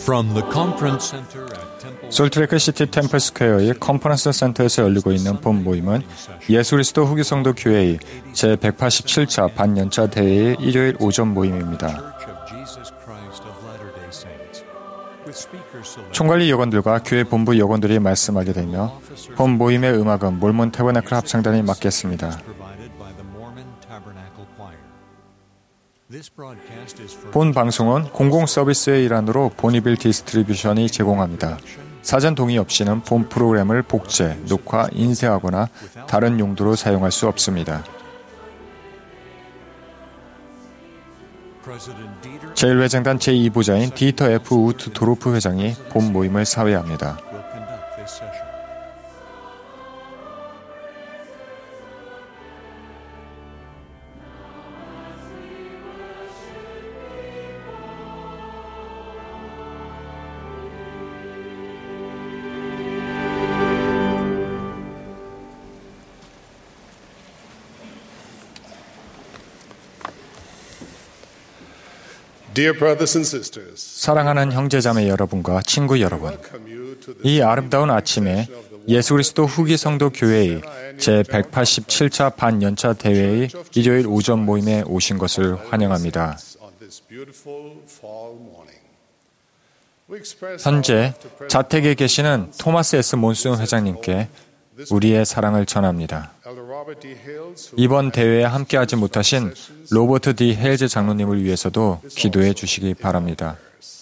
From the conference center at Temple 솔트레이크 시티 템플 스퀘어의 컨퍼런스 센터에서 열리고 있는 본 모임은 예수 그리스도 후기 성도 교회의 제187차 반년차 대회의 일요일 오전 모임입니다. Church of Jesus Christ of Latter-day Saints, with speakers selected 총괄리 여건들과 교회 본부 여건들이 말씀하게 되며 본 모임의 음악은 몰몬 태버나클 합창단이 맡겠습니다. provided by the Mormon Tabernacle Choir. This broadcast is for 본 방송은 공공 서비스의 일환으로 보니빌 디스트리뷰션이 제공합니다. 사전 동의 없이는 본 프로그램을 복제, 녹화, 인쇄하거나 다른 용도로 사용할 수 없습니다. President Dieter 제1회장단 제2부자인 디터 F. 우트 도로프 회장이 본 모임을 사회합니다. will conduct this session. Dear brothers and sisters, 사랑하는 형제자매 여러분과 친구 여러분, welcome you to 이 this 아름다운 아침에 예수 그리스도 후기 성도 교회의 제187차 반연차 대회의 일요일 오전 모임에 오신 것을 환영합니다. on this beautiful fall morning. We express 현재 our love to President 자택에 계시는 토마스 S. 몬슨 회장님께 우리의 사랑을 전합니다. Elder Robert D. Hales, who 이번 대회에 함께하지 못하신 로버트 D. 헬즈 장로님을 위해서도 기도해 주시기 바랍니다.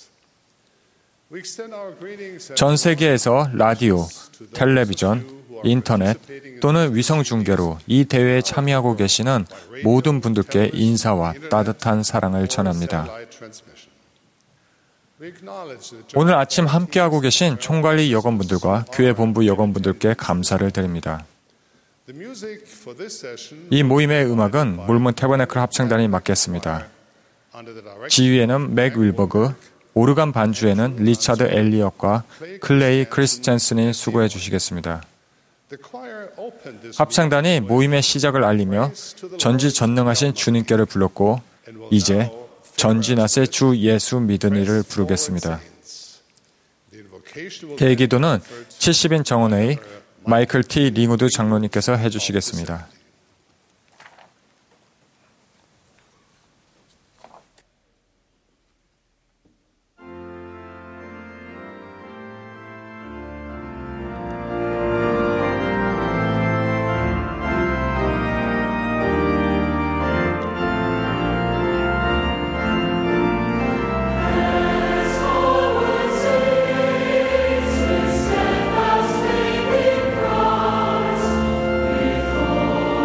we extend our greetings and 전 세계에서 라디오, 텔레비전, 인터넷 또는 위성 중계로 이 대회에 참여하고 계시는 모든 분들께 인사와 따뜻한 사랑을 전합니다. light transmission. We acknowledge the 오늘 아침 함께하고 계신 총관리 여건분들과 교회 본부 여건분들께 감사를 드립니다. The music for this session 이 모임의 음악은 몰몬 태버나클 합창단이 맡겠습니다. under the direction 지휘에는 맥 윌버그, 오르간 반주에는 리차드 엘리엇과 클레이 크리스텐슨이 수고해 주시겠습니다. the choir opened this 합창단이 모임의 시작을 알리며 전지전능하신 주님께를 불렀고 이제 전지낫의 주 예수 믿은 이를 부르겠습니다. the invocation will 대기도는 70인 정원회의 마이클 T. 링우드 장로님께서 해주시겠습니다. Steadfast faith in Christ, before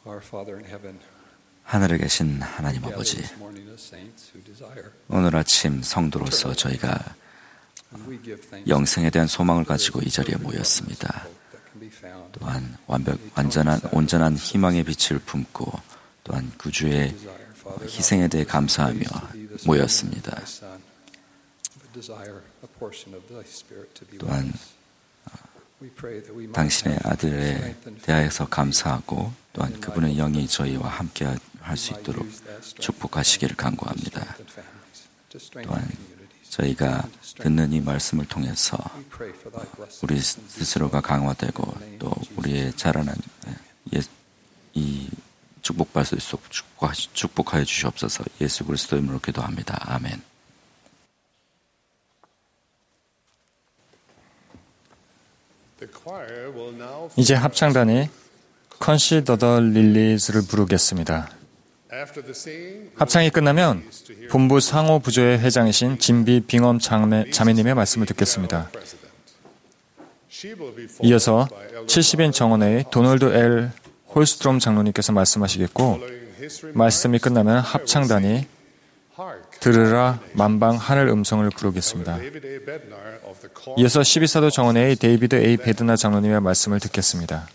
하늘에 계신 하나님 아버지, 오늘 아침 성도로서 저희가 영생에 대한 소망을 가지고 이 자리에 모였습니다. 또한 온전한 희망의 빛을 품고 또한 구주의 희생에 대해 감사하며 모였습니다. 또한 당신의 아들에 대하여서 감사하고 또한 그분의 영이 저희와 함께 할 수 있도록 축복하시기를 간구합니다. 또한 저희가 듣는 이 말씀을 통해서 우리 스스로가 강화되고 또 우리의 자라난 이 축복받을 수 있도록 축복하여 주시옵소서. 예수 그리스도의 이름으로 기도합니다. 아멘. 이제 합창단이 Consider the Lilies를 부르겠습니다. 합창이 끝나면 본부 상호 부조의 회장이신 진비 빙엄 자매님의 말씀을 듣겠습니다. 이어서 70인 정원회의 도널드 L. 홀스트롬 장로님께서 말씀하시겠고, 말씀이 끝나면 합창단이 들으라 만방 하늘 음성을 부르겠습니다. 이어서 12사도 정원회의 데이비드 A. 베드나 장로님의 말씀을 듣겠습니다.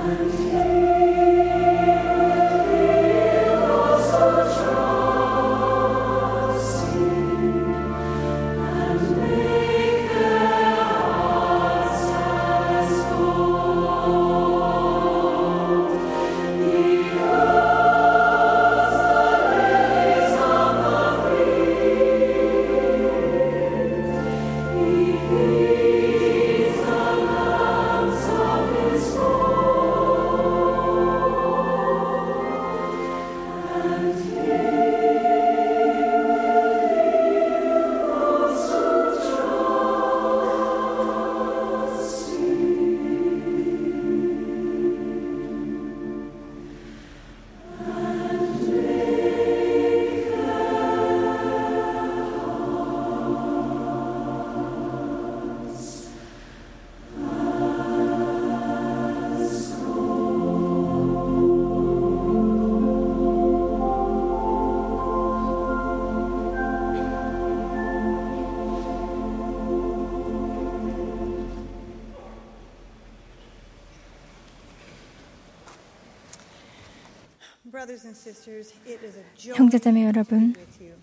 형제자매 여러분,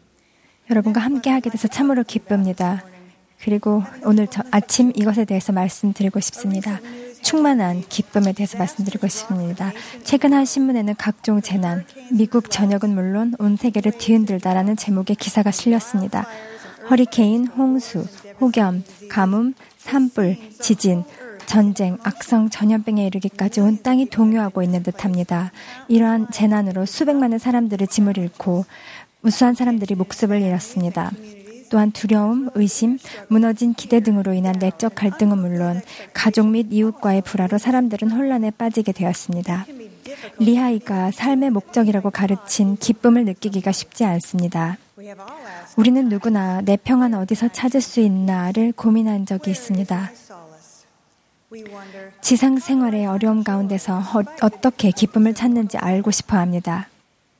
여러분과 함께하게 돼서 참으로 기쁩니다. 그리고 오늘 아침 이것에 대해서 말씀드리고 싶습니다. 충만한 기쁨에 대해서 말씀드리고 싶습니다. 최근 한 신문에는 각종 재난, 미국 전역은 물론 온 세계를 뒤흔들다라는 제목의 기사가 실렸습니다. 허리케인, 홍수, 폭염, 가뭄, 산불, 지진, 전쟁, 악성 전염병에 이르기까지 온 땅이 동요하고 있는 듯합니다. 이러한 재난으로 수백만의 사람들의 짐을 잃고 무수한 사람들이 목숨을 잃었습니다. 또한 두려움, 의심, 무너진 기대 등으로 인한 내적 갈등은 물론 가족 및 이웃과의 불화로 사람들은 혼란에 빠지게 되었습니다. 리하이가 삶의 목적이라고 가르친 기쁨을 느끼기가 쉽지 않습니다. 우리는 누구나 내 평안 어디서 찾을 수 있나를 고민한 적이 있습니다. 지상 생활의 어려움 가운데서 어떻게 기쁨을 찾는지 알고 싶어 합니다.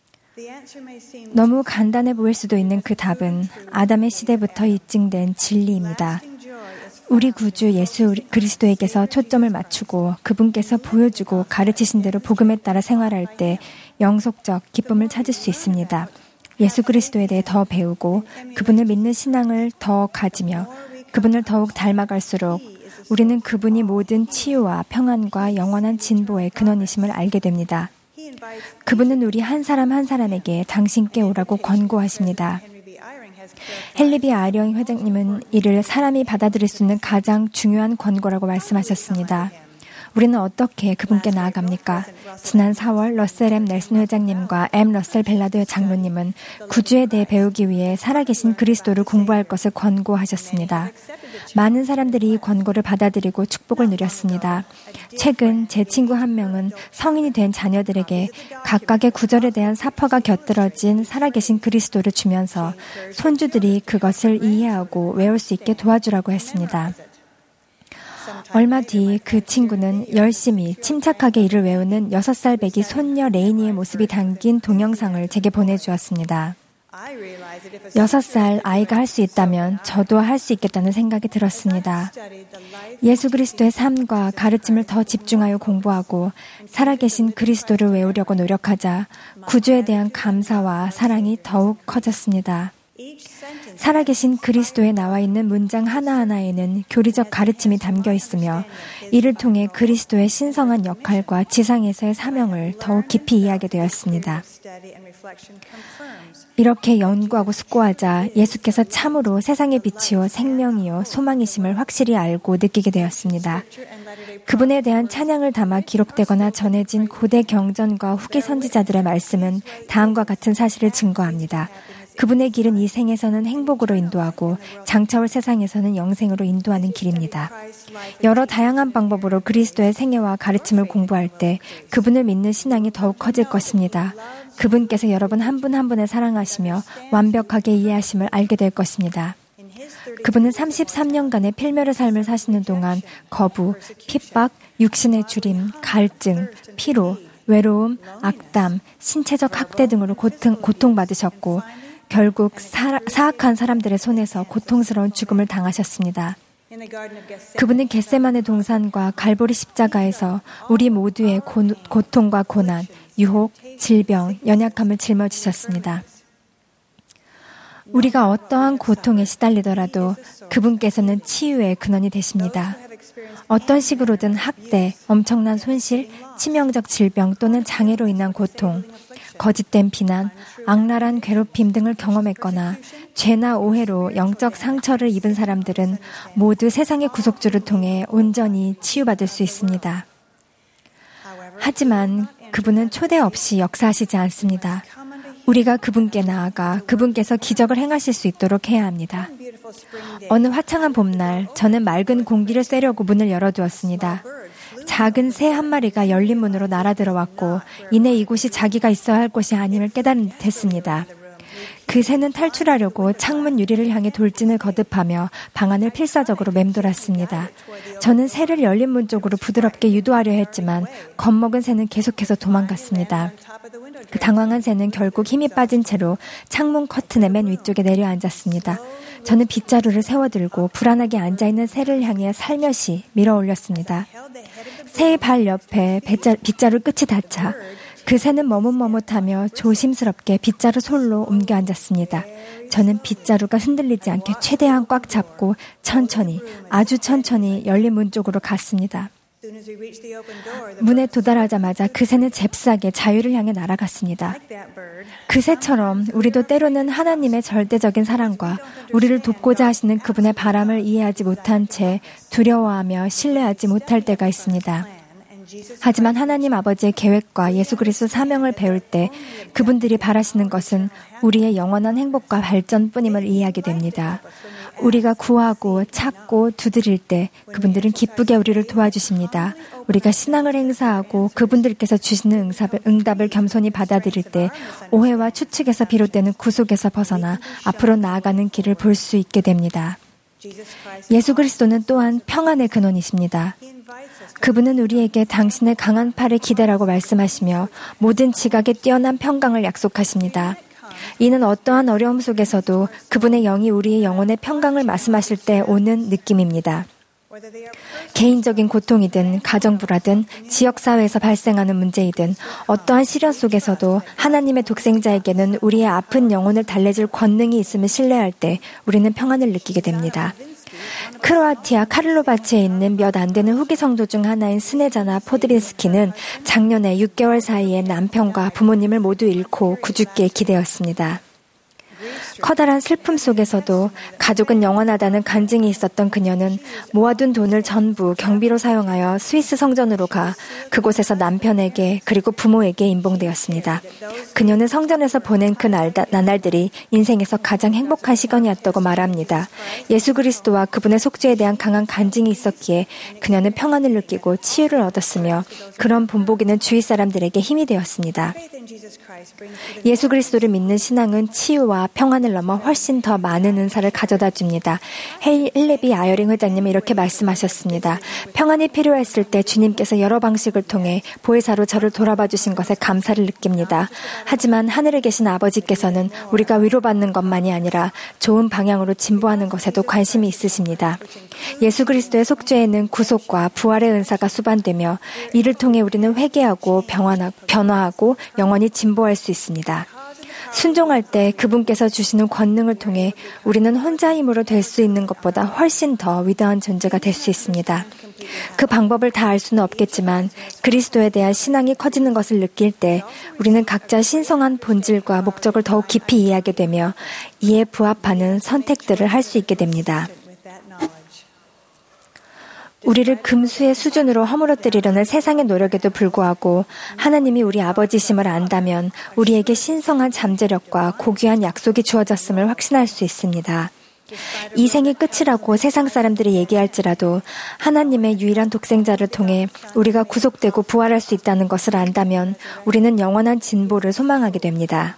너무 간단해 보일 수도 있는 그 답은 아담의 시대부터 입증된 진리입니다. 우리 구주 예수 그리스도에게서 초점을 맞추고 그분께서 보여주고 가르치신 대로 복음에 따라 생활할 때 영속적 기쁨을 찾을 수 있습니다. 예수 그리스도에 대해 더 배우고 그분을 믿는 신앙을 더 가지며 그분을 더욱 닮아갈수록 우리는 그분이 모든 치유와 평안과 영원한 진보의 근원이심을 알게 됩니다. 그분은 우리 한 사람 한 사람에게 당신께 오라고 권고하십니다. 헨리 아이링 회장님은 이를 사람이 받아들일 수 있는 가장 중요한 권고라고 말씀하셨습니다. 우리는 어떻게 그분께 나아갑니까? 지난 4월 러셀 M. 넬슨 회장님과 M. 러셀 벨라드 장로님은 구주에 대해 배우기 위해 살아계신 그리스도를 공부할 것을 권고하셨습니다. 많은 사람들이 이 권고를 받아들이고 축복을 누렸습니다. 최근 제 친구 한 명은 성인이 된 자녀들에게 각각의 구절에 대한 사퍼가 곁들여진 살아계신 그리스도를 주면서 손주들이 그것을 이해하고 외울 수 있게 도와주라고 했습니다. 얼마 뒤 그 친구는 열심히 침착하게 이를 외우는 6살 배기 손녀 레이니의 모습이 담긴 동영상을 제게 보내주었습니다. 6살 아이가 할 수 있다면 저도 할 수 있겠다는 생각이 들었습니다. 예수 그리스도의 삶과 가르침을 더 집중하여 공부하고 살아계신 그리스도를 외우려고 노력하자 구주에 대한 감사와 사랑이 더욱 커졌습니다. 살아계신 그리스도에 나와 있는 문장 하나하나에는 교리적 가르침이 담겨 있으며 이를 통해 그리스도의 신성한 역할과 지상에서의 사명을 더욱 깊이 이해하게 되었습니다. 이렇게 연구하고 숙고하자 예수께서 참으로 세상의 빛이요 생명이요 소망이심을 확실히 알고 느끼게 되었습니다. 그분에 대한 찬양을 담아 기록되거나 전해진 고대 경전과 후기 선지자들의 말씀은 다음과 같은 사실을 증거합니다. 그분의 길은 이 생에서는 행복으로 인도하고 장차올 세상에서는 영생으로 인도하는 길입니다. 여러 다양한 방법으로 그리스도의 생애와 가르침을 공부할 때 그분을 믿는 신앙이 더욱 커질 것입니다. 그분께서 여러분 한 분 한 분을 사랑하시며 완벽하게 이해하심을 알게 될 것입니다. 그분은 33년간의 필멸의 삶을 사시는 동안 거부, 핍박, 육신의 주림, 갈증, 피로, 외로움, 악담, 신체적 학대 등으로 고통받으셨고 결국 사악한 사람들의 손에서 고통스러운 죽음을 당하셨습니다. 그분은 겟세마네 동산과 갈보리 십자가에서 우리 모두의 고통과 고난, 유혹, 질병, 연약함을 짊어지셨습니다. 우리가 어떠한 고통에 시달리더라도 그분께서는 치유의 근원이 되십니다. 어떤 식으로든 학대, 엄청난 손실, 치명적 질병 또는 장애로 인한 고통, 거짓된 비난, 악랄한 괴롭힘 등을 경험했거나 죄나 오해로 영적 상처를 입은 사람들은 모두 세상의 구속주를 통해 온전히 치유받을 수 있습니다. 하지만 그분은 초대 없이 역사하시지 않습니다. 우리가 그분께 나아가 그분께서 기적을 행하실 수 있도록 해야 합니다. 어느 화창한 봄날, 저는 맑은 공기를 쐬려고 문을 열어두었습니다. 작은 새 한 마리가 열린 문으로 날아들어왔고 이내 이곳이 자기가 있어야 할 곳이 아님을 깨달은 듯했습니다. 그 새는 탈출하려고 창문 유리를 향해 돌진을 거듭하며 방 안을 필사적으로 맴돌았습니다. 저는 새를 열린 문 쪽으로 부드럽게 유도하려 했지만 겁먹은 새는 계속해서 도망갔습니다. 그 당황한 새는 결국 힘이 빠진 채로 창문 커튼의 맨 위쪽에 내려앉았습니다. 저는 빗자루를 세워들고 불안하게 앉아있는 새를 향해 살며시 밀어올렸습니다. 새의 발 옆에 빗자루 끝이 닿자 그 새는 머뭇머뭇하며 조심스럽게 빗자루 솔로 옮겨 앉았습니다. 저는 빗자루가 흔들리지 않게 최대한 꽉 잡고 천천히, 아주 천천히 열린 문 쪽으로 갔습니다. 문에 도달하자마자 그 새는 잽싸게 자유를 향해 날아갔습니다. 그 새처럼 우리도 때로는 하나님의 절대적인 사랑과 우리를 돕고자 하시는 그분의 바람을 이해하지 못한 채 두려워하며 신뢰하지 못할 때가 있습니다. 하지만 하나님 아버지의 계획과 예수 그리스도 사명을 배울 때 그분들이 바라시는 것은 우리의 영원한 행복과 발전뿐임을 이해하게 됩니다. 우리가 구하고 찾고 두드릴 때 그분들은 기쁘게 우리를 도와주십니다. 우리가 신앙을 행사하고 그분들께서 주시는 응답을 겸손히 받아들일 때 오해와 추측에서 비롯되는 구속에서 벗어나 앞으로 나아가는 길을 볼 수 있게 됩니다. 예수 그리스도는 또한 평안의 근원이십니다. 그분은 우리에게 당신의 강한 팔을 기대라고 말씀하시며 모든 지각에 뛰어난 평강을 약속하십니다. 이는 어떠한 어려움 속에서도 그분의 영이 우리의 영혼의 평강을 말씀하실 때 오는 느낌입니다. 개인적인 고통이든 가정불화든 지역사회에서 발생하는 문제이든 어떠한 시련 속에서도 하나님의 독생자에게는 우리의 아픈 영혼을 달래줄 권능이 있음을 신뢰할 때 우리는 평안을 느끼게 됩니다. 크로아티아 카를로바치에 있는 몇 안 되는 후기 성도 중 하나인 스네자나 포드빈스키는 작년에 6개월 사이에 남편과 부모님을 모두 잃고 구주께 기대었습니다. 커다란 슬픔 속에서도 가족은 영원하다는 간증이 있었던 그녀는 모아둔 돈을 전부 경비로 사용하여 스위스 성전으로 가 그곳에서 남편에게 그리고 부모에게 임봉되었습니다. 그녀는 성전에서 보낸 그 나날들이 인생에서 가장 행복한 시간이었다고 말합니다. 예수 그리스도와 그분의 속죄에 대한 강한 간증이 있었기에 그녀는 평안을 느끼고 치유를 얻었으며 그런 본보기는 주위 사람들에게 힘이 되었습니다. 예수 그리스도를 믿는 신앙은 치유와 평안을 넘어 훨씬 더 많은 은사를 가져다 줍니다. 헬레비 아여링 회장님은 이렇게 말씀하셨습니다. 평안이 필요했을 때 주님께서 여러 방식을 통해 보혜사로 저를 돌아봐 주신 것에 감사를 느낍니다. 하지만 하늘에 계신 아버지께서는 우리가 위로받는 것만이 아니라 좋은 방향으로 진보하는 것에도 관심이 있으십니다. 예수 그리스도의 속죄에는 구속과 부활의 은사가 수반되며 이를 통해 우리는 회개하고 변화하고 영원히 진보할 수 있습니다. 순종할 때 그분께서 주시는 권능을 통해 우리는 혼자 힘으로 될 수 있는 것보다 훨씬 더 위대한 존재가 될 수 있습니다. 그 방법을 다 알 수는 없겠지만 그리스도에 대한 신앙이 커지는 것을 느낄 때 우리는 각자 신성한 본질과 목적을 더욱 깊이 이해하게 되며 이에 부합하는 선택들을 할 수 있게 됩니다. 우리를 금수의 수준으로 허물어뜨리려는 세상의 노력에도 불구하고 하나님이 우리 아버지심을 안다면 우리에게 신성한 잠재력과 고귀한 약속이 주어졌음을 확신할 수 있습니다. 이 생이 끝이라고 세상 사람들이 얘기할지라도 하나님의 유일한 독생자를 통해 우리가 구속되고 부활할 수 있다는 것을 안다면 우리는 영원한 진보를 소망하게 됩니다.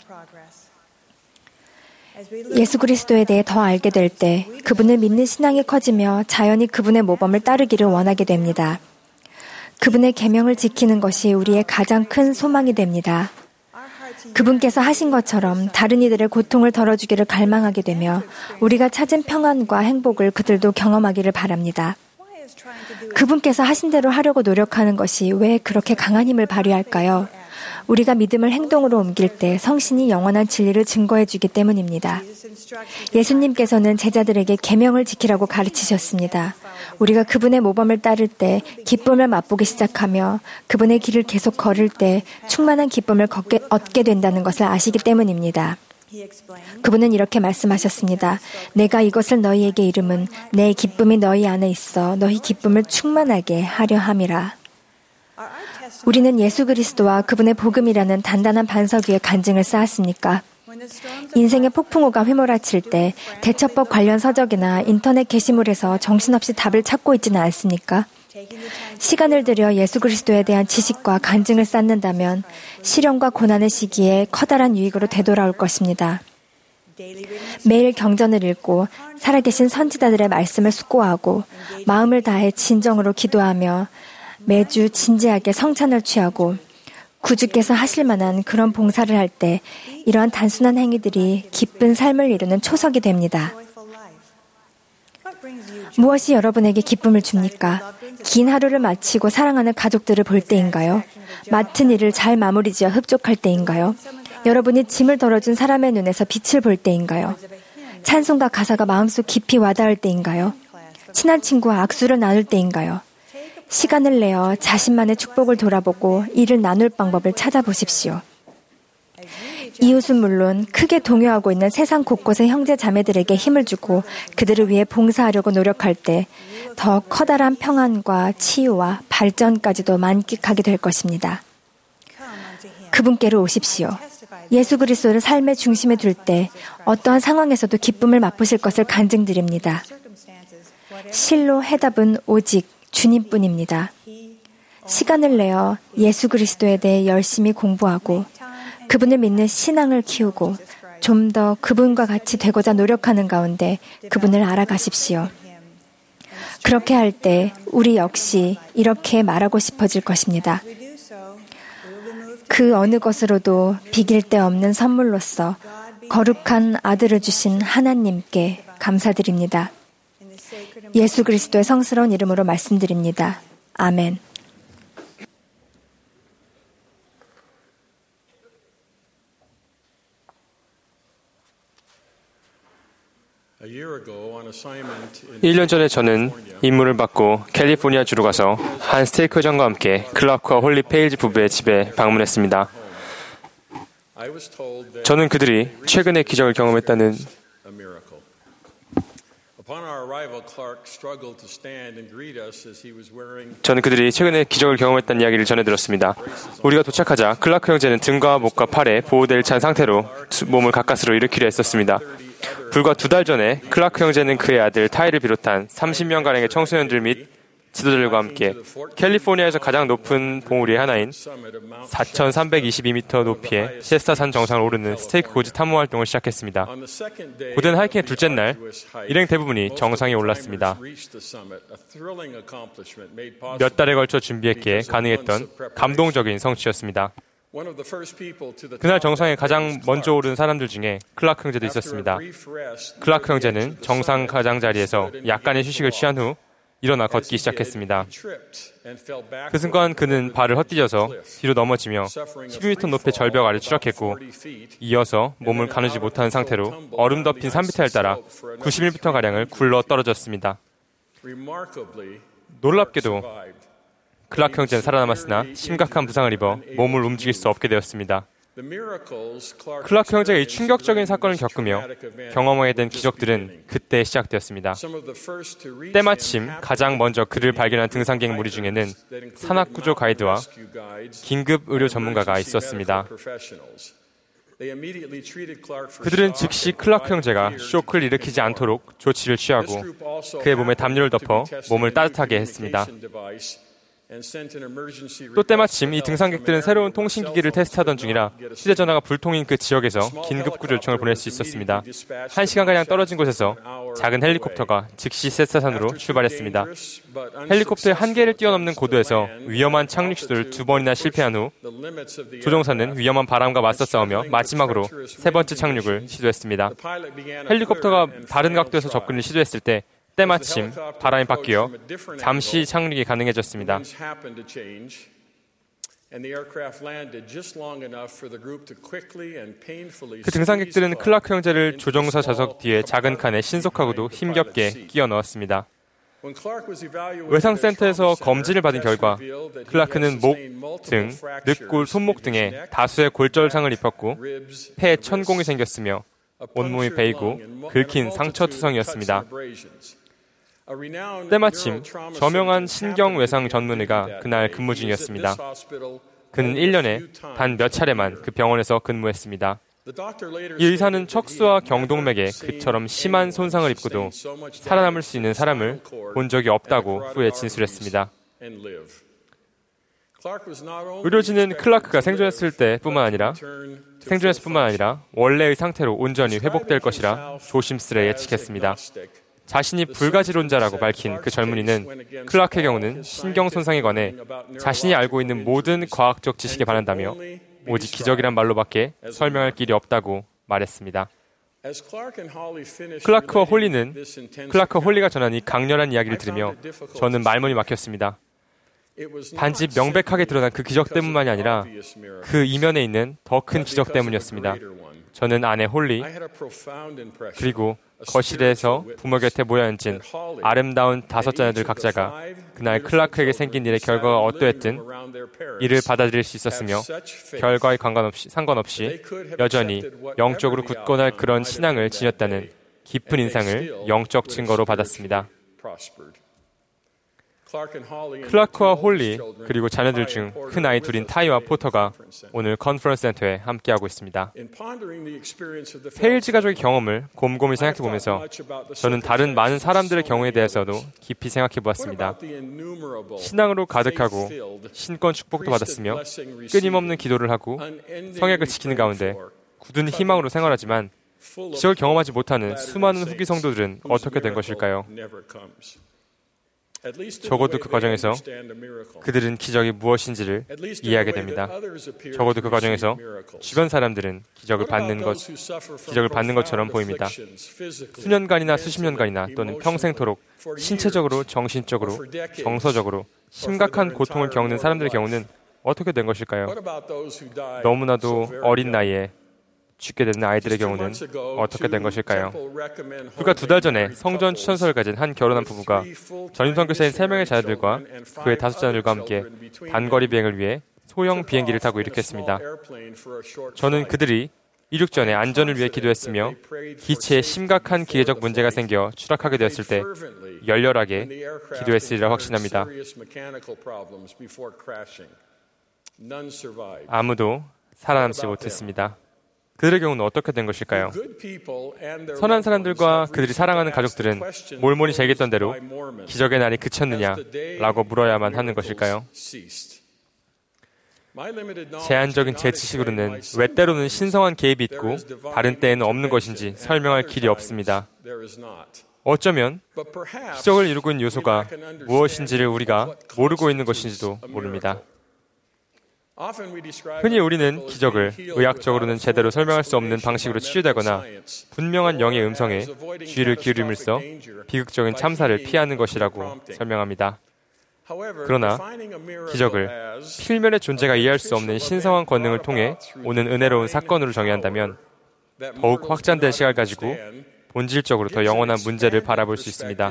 예수 그리스도에 대해 더 알게 될 때 그분을 믿는 신앙이 커지며 자연히 그분의 모범을 따르기를 원하게 됩니다. 그분의 계명을 지키는 것이 우리의 가장 큰 소망이 됩니다. 그분께서 하신 것처럼 다른 이들의 고통을 덜어주기를 갈망하게 되며 우리가 찾은 평안과 행복을 그들도 경험하기를 바랍니다. 그분께서 하신 대로 하려고 노력하는 것이 왜 그렇게 강한 힘을 발휘할까요? 우리가 믿음을 행동으로 옮길 때 성신이 영원한 진리를 증거해 주기 때문입니다. 예수님께서는 제자들에게 계명을 지키라고 가르치셨습니다. 우리가 그분의 모범을 따를 때 기쁨을 맛보기 시작하며 그분의 길을 계속 걸을 때 충만한 기쁨을 얻게 된다는 것을 아시기 때문입니다. 그분은 이렇게 말씀하셨습니다. 내가 이것을 너희에게 이름은 내 기쁨이 너희 안에 있어 너희 기쁨을 충만하게 하려 함이라. 우리는 예수 그리스도와 그분의 복음이라는 단단한 반석 위에 간증을 쌓았습니까? 인생의 폭풍우가 휘몰아칠 때 대처법 관련 서적이나 인터넷 게시물에서 정신없이 답을 찾고 있지는 않습니까? 시간을 들여 예수 그리스도에 대한 지식과 간증을 쌓는다면 시련과 고난의 시기에 커다란 유익으로 되돌아올 것입니다. 매일 경전을 읽고 살아계신 선지자들의 말씀을 숙고하고 마음을 다해 진정으로 기도하며 매주 진지하게 성찬을 취하고 구주께서 하실 만한 그런 봉사를 할 때 이러한 단순한 행위들이 기쁜 삶을 이루는 초석이 됩니다. 무엇이 여러분에게 기쁨을 줍니까? 긴 하루를 마치고 사랑하는 가족들을 볼 때인가요? 맡은 일을 잘 마무리지어 흡족할 때인가요? 여러분이 짐을 덜어준 사람의 눈에서 빛을 볼 때인가요? 찬송가 가사가 마음속 깊이 와닿을 때인가요? 친한 친구와 악수를 나눌 때인가요? 시간을 내어 자신만의 축복을 돌아보고 이를 나눌 방법을 찾아보십시오. 이웃은 물론 크게 동요하고 있는 세상 곳곳의 형제 자매들에게 힘을 주고 그들을 위해 봉사하려고 노력할 때 더 커다란 평안과 치유와 발전까지도 만끽하게 될 것입니다. 그분께로 오십시오. 예수 그리스도를 삶의 중심에 둘 때 어떠한 상황에서도 기쁨을 맛보실 것을 간증드립니다. 실로 해답은 오직 주님뿐입니다. 시간을 내어 예수 그리스도에 대해 열심히 공부하고 그분을 믿는 신앙을 키우고 좀 더 그분과 같이 되고자 노력하는 가운데 그분을 알아가십시오. 그렇게 할 때 우리 역시 이렇게 말하고 싶어질 것입니다. 그 어느 것으로도 비길 데 없는 선물로서 거룩한 아들을 주신 하나님께 감사드립니다. 예수 그리스도의 성스러운 이름으로 말씀드립니다. 아멘. 일 1년 전에 저는 임무를 받고 캘리포니아주로 가서 한 스테이크점과 함께 클라크와 홀리 페일즈 부부의 집에 방문했습니다. 저는 그들이 최근에 기적을 경험했다는 이야기를 전해들었습니다. 우리가 도착하자 클라크 형제는 등과 목과 팔에 보호대를 찬 상태로 몸을 가까스로 일으키려 했었습니다. 불과 2달 전에 클라크 형제는 그의 아들 타이를 비롯한 30명가량의 청소년들 및 지도자들과 함께 캘리포니아에서 가장 높은 봉우리의 하나인 4,322m 높이의 시에스타산 정상을 오르는 스테이크 고지 탐험 활동을 시작했습니다. 고된 하이킹의 둘째 날, 일행 대부분이 정상에 올랐습니다. 몇 달에 걸쳐 준비했기에 가능했던 감동적인 성취였습니다. 그날 정상에 가장 먼저 오른 사람들 중에 클라크 형제도 있었습니다. 클라크 형제는 정상 가장자리에서 약간의 휴식을 취한 후 일어나 걷기 시작했습니다. 그 순간 그는 발을 헛디뎌서 뒤로 넘어지며 12m 높이의 절벽 아래 추락했고 이어서 몸을 가누지 못하는 상태로 얼음 덮인 산비탈을 따라 91m가량을 굴러 떨어졌습니다. 놀랍게도 클라크 형제는 살아남았으나 심각한 부상을 입어 몸을 움직일 수 없게 되었습니다. 클라크 형제가 이 충격적인 사건을 겪으며 경험하게 된 기적들은 그때 시작되었습니다. 때마침 가장 먼저 그를 발견한 등산객 무리 중에는 산악구조 가이드와 긴급 의료 전문가가 있었습니다. 그들은 즉시 클라크 형제가 쇼크를 일으키지 않도록 조치를 취하고 그의 몸에 담요를 덮어 몸을 따뜻하게 했습니다. 또 때마침 이 등산객들은 새로운 통신기기를 테스트하던 중이라 휴대전화가 불통인 그 지역에서 긴급 구조 요청을 보낼 수 있었습니다. 1시간가량 떨어진 곳에서 작은 헬리콥터가 즉시 세사산으로 출발했습니다. 헬리콥터의 한계를 뛰어넘는 고도에서 위험한 착륙 시도를 2번이나 실패한 후 조종사는 위험한 바람과 맞서 싸우며 마지막으로 3번째 착륙을 시도했습니다. 헬리콥터가 다른 각도에서 접근을 시도했을 때 때마침 바람이 바뀌어 잠시 착륙이 가능해졌습니다. 그 등산객들은 클라크 형제를 조종사 좌석 뒤에 작은 칸에 신속하고도 힘겹게 끼워 넣었습니다. 외상센터에서 검진을 받은 결과 클라크는 목, 등, 늑골, 손목 등에 다수의 골절상을 입혔고 폐에 천공이 생겼으며 온몸이 베이고 긁힌 상처투성이었습니다. 때마침 저명한 신경외상 전문의가 그날 근무 중이었습니다. 그는 1년에 단 몇 차례만 그 병원에서 근무했습니다. 이 의사는 척수와 경동맥에 그처럼 심한 손상을 입고도 살아남을 수 있는 사람을 본 적이 없다고 후에 진술했습니다. 의료진은 클라크가 생존했을 뿐만 아니라 원래의 상태로 온전히 회복될 것이라 조심스레 예측했습니다. 자신이 불가지론자라고 밝힌 그 젊은이는 클라크의 경우는 신경 손상에 관해 자신이 알고 있는 모든 과학적 지식에 반한다며 오직 기적이란 말로밖에 설명할 길이 없다고 말했습니다. 클라크와 홀리가 전한 이 강렬한 이야기를 들으며 저는 말문이 막혔습니다. 단지 명백하게 드러난 그 기적 때문만이 아니라 그 이면에 있는 더 큰 기적 때문이었습니다. 저는 아내 홀리 그리고 거실에서 부모 곁에 모여 앉은 아름다운 5자녀들 각자가 그날 클라크에게 생긴 일의 결과가 어떠했든 이를 받아들일 수 있었으며 결과에 상관없이 여전히 영적으로 굳건할 그런 신앙을 지녔다는 깊은 인상을 영적 증거로 받았습니다. 클라크와 홀리 그리고 자녀들 중 큰 아이 둘인 타이와 포터가 오늘 컨퍼런스 센터에 함께하고 있습니다. 페일즈 가족의 경험을 곰곰이 생각해보면서 저는 다른 많은 사람들의 경우에 대해서도 깊이 생각해보았습니다. 신앙으로 가득하고 신권 축복도 받았으며 끊임없는 기도를 하고 성약을 지키는 가운데 굳은 희망으로 생활하지만 기적을 경험하지 못하는 수많은 후기 성도들은 어떻게 된 것일까요? 적어도 그 과정에서 그들은 기적이 무엇인지를 이해하게 됩니다. 적어도 그 과정에서 주변 사람들은 기적을 받는 것처럼 보입니다. 수년간이나 수십 년간이나 또는 평생토록 신체적으로, 정신적으로, 정서적으로 심각한 고통을 겪는 사람들의 경우는 어떻게 된 것일까요? 너무나도 어린 나이에 죽게 된 아이들의 경우는 어떻게 된 것일까요? 불과 2달 전에 성전 추천서를 가진 한 결혼한 부부가 전임 선교사인 3명의 자녀들과 그의 5자녀들과 함께 단거리 비행을 위해 소형 비행기를 타고 이륙했습니다. 저는 그들이 이륙 전에 안전을 위해 기도했으며 기체에 심각한 기계적 문제가 생겨 추락하게 되었을 때 열렬하게 기도했으리라 확신합니다. 아무도 살아남지 못했습니다. 그들의 경우는 어떻게 된 것일까요? 선한 사람들과 그들이 사랑하는 가족들은 몰몬이 제기했던 대로 기적의 날이 그쳤느냐라고 물어야만 하는 것일까요? 제한적인 제 지식으로는 왜 때로는 신성한 개입이 있고 다른 때에는 없는 것인지 설명할 길이 없습니다. 어쩌면 기적을 이루고 있는 요소가 무엇인지를 우리가 모르고 있는 것인지도 모릅니다. 흔히 우리는 기적을 의학적으로는 제대로 설명할 수 없는 방식으로 치유되거나 분명한 영의 음성에 주의를 기울임으로써 비극적인 참사를 피하는 것이라고 설명합니다. 그러나 기적을 필면의 존재가 이해할 수 없는 신성한 권능을 통해 오는 은혜로운 사건으로 정의한다면 더욱 확장된 시각을 가지고 본질적으로 더 영원한 문제를 바라볼 수 있습니다.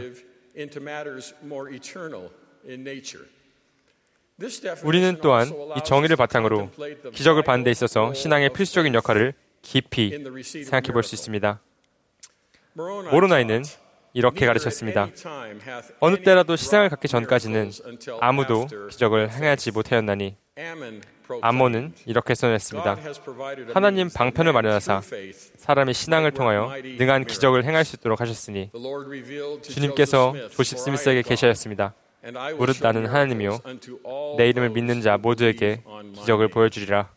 우리는 또한 이 정의를 바탕으로 기적을 받는 데 있어서 신앙의 필수적인 역할을 깊이 생각해 볼 수 있습니다. 모로나이는 이렇게 가르쳤습니다. 어느 때라도 시상을 갖기 전까지는 아무도 기적을 행하지 못하였나니 암몬은 이렇게 선언했습니다. 하나님 방편을 마련하사 사람의 신앙을 통하여 능한 기적을 행할 수 있도록 하셨으니 주님께서 조셉 스미스에게 계시하였습니다. 무릇 나는 하나님이요 내 이름을 믿는 자 모두에게 기적을 보여주리라.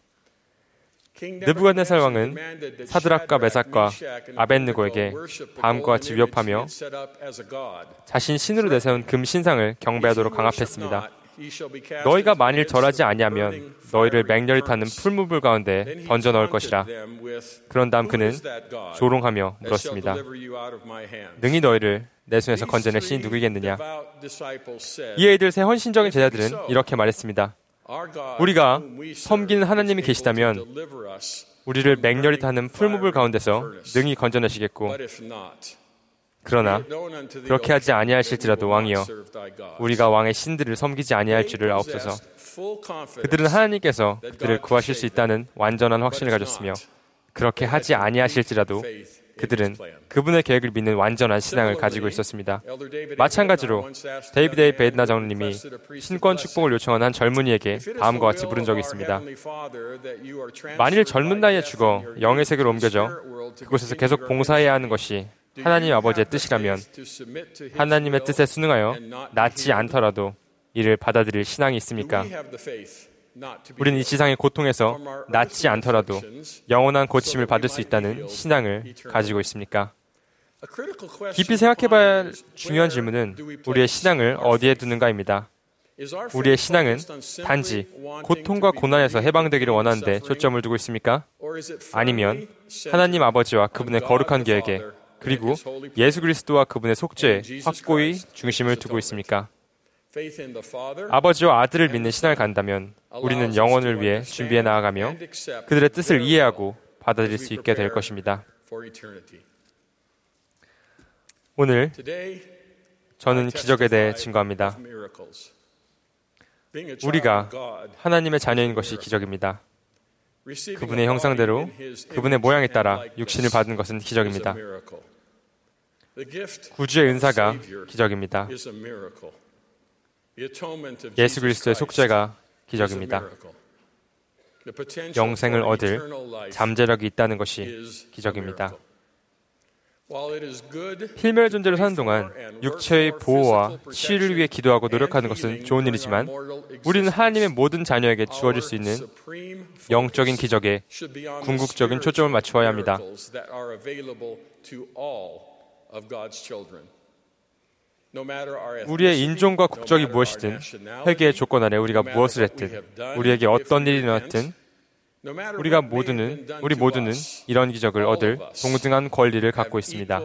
느부갓네살 왕은 사드락과 메삭과 아벳느고에게 다음과 같이 위협하며 자신 신으로 내세운 금 신상을 경배하도록 강압했습니다. 너희가 만일 절하지 아니하면 너희를 맹렬히 타는 풀무불 가운데 던져 넣을 것이라. 그런 다음 그는 조롱하며 물었습니다. 능히 너희를 내 손에서 건져낼 신이 누구이겠느냐? 이에 이들 새 헌신적인 제자들은 이렇게 말했습니다. 우리가 섬기는 하나님이 계시다면 우리를 맹렬히 타는 풀무불 가운데서 능히 건져내시겠고, 그러나 그렇게 하지 아니하실지라도 왕이여 우리가 왕의 신들을 섬기지 아니할 줄을 아옵소서. 그들은 하나님께서 그들을 구하실 수 있다는 완전한 확신을 가졌으며 그렇게 하지 아니하실지라도 그들은 그분의 계획을 믿는 완전한 신앙을 가지고 있었습니다. 마찬가지로 데이비드 A. 베드나 장로님이 신권 축복을 요청한 한 젊은이에게 다음과 같이 물은 적이 있습니다. 만일 젊은 나이에 죽어 영의 세계로 옮겨져 그곳에서 계속 봉사해야 하는 것이 하나님 아버지의 뜻이라면 하나님의 뜻에 순응하여 낫지 않더라도 이를 받아들일 신앙이 있습니까? 우리는 이 지상의 고통에서 낫지 않더라도 영원한 고침을 받을 수 있다는 신앙을 가지고 있습니까? 깊이 생각해봐야 할 중요한 질문은 우리의 신앙을 어디에 두는가입니다. 우리의 신앙은 단지 고통과 고난에서 해방되기를 원하는데 초점을 두고 있습니까? 아니면 하나님 아버지와 그분의 거룩한 계획에 그리고 예수 그리스도와 그분의 속죄에 확고히 중심을 두고 있습니까? 아버지와 아들을 믿는 신앙을 갖는다면 우리는 영혼을 위해 준비해 나아가며 그들의 뜻을 이해하고 받아들일 수 있게 될 것입니다. 오늘 저는 기적에 대해 증거합니다. 우리가 하나님의 자녀인 것이 기적입니다. 그분의 형상대로 그분의 모양에 따라 육신을 받은 것은 기적입니다. 구주의 은사가 기적입니다. 예수 그리스도의 속죄가 기적입니다. 영생을 얻을 잠재력이 있다는 것이 기적입니다. 필멸의 존재로 사는 동안 육체의 보호와 치유를 위해 기도하고 노력하는 것은 좋은 일이지만 우리는 하나님의 모든 자녀에게 주어질 수 있는 영적인 기적에 궁극적인 초점을 맞추어야 합니다. 우리의 인종과 국적이 무엇이든 회개의 조건 아래 우리가 무엇을 했든 우리에게 어떤 일이 일어났든 우리 모두는 이런 기적을 얻을 동등한 권리를 갖고 있습니다.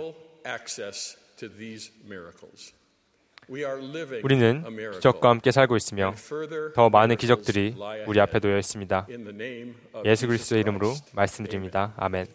우리는 기적과 함께 살고 있으며 더 많은 기적들이 우리 앞에 놓여 있습니다. 예수 그리스도의 이름으로 말씀드립니다. 아멘.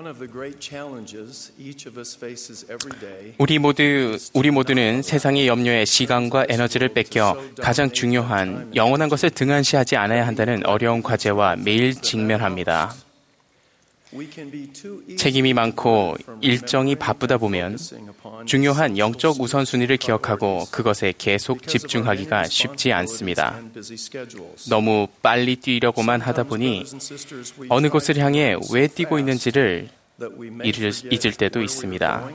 우리 모두는 세상의 염려에 시간과 에너지를 뺏겨 가장 중요한 영원한 것을 등한시하지 않아야 한다는 어려운 과제와 매일 직면합니다. 책임이 많고 일정이 바쁘다 보면 중요한 영적 우선순위를 기억하고 그것에 계속 집중하기가 쉽지 않습니다. 너무 빨리 뛰려고만 하다 보니 어느 곳을 향해 왜 뛰고 있는지를 잊을 때도 있습니다.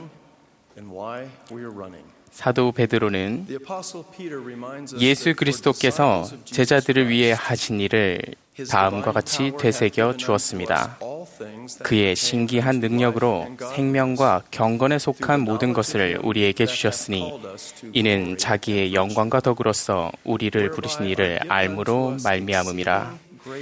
사도 베드로는 예수 그리스도께서 제자들을 위해 하신 일을 다음과 같이 되새겨 주었습니다. 그의 신기한 능력으로 생명과 경건에 속한 모든 것을 우리에게 주셨으니 이는 자기의 영광과 덕으로서 우리를 부르신 이를 알므로 말미암음이라.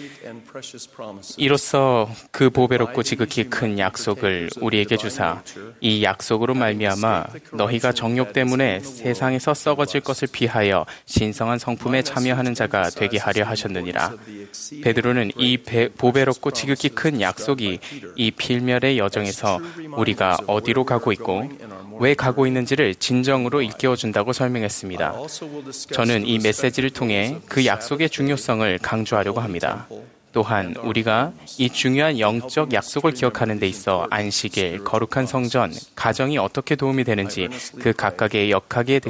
이로써 그 보배롭고 지극히 큰 약속을 우리에게 주사 이 약속으로 말미암아 너희가 정욕 때문에 세상에서 썩어질 것을 피하여 신성한 성품에 참여하는 자가 되게 하려 하셨느니라. 베드로는 이 보배롭고 지극히 큰 약속이 이 필멸의 여정에서 우리가 어디로 가고 있고 왜 가고 있는지를 진정으로 일깨워준다고 설명했습니다. 저는 이 메시지를 통해 그 약속의 중요성을 강조하려고 합니다. 또한 우리가 이 중요한 영적 약속을 기억하는 데 있어 안식일, 거룩한 성전, 가정이 어떻게 도움이 되는지 그 각각의 역할에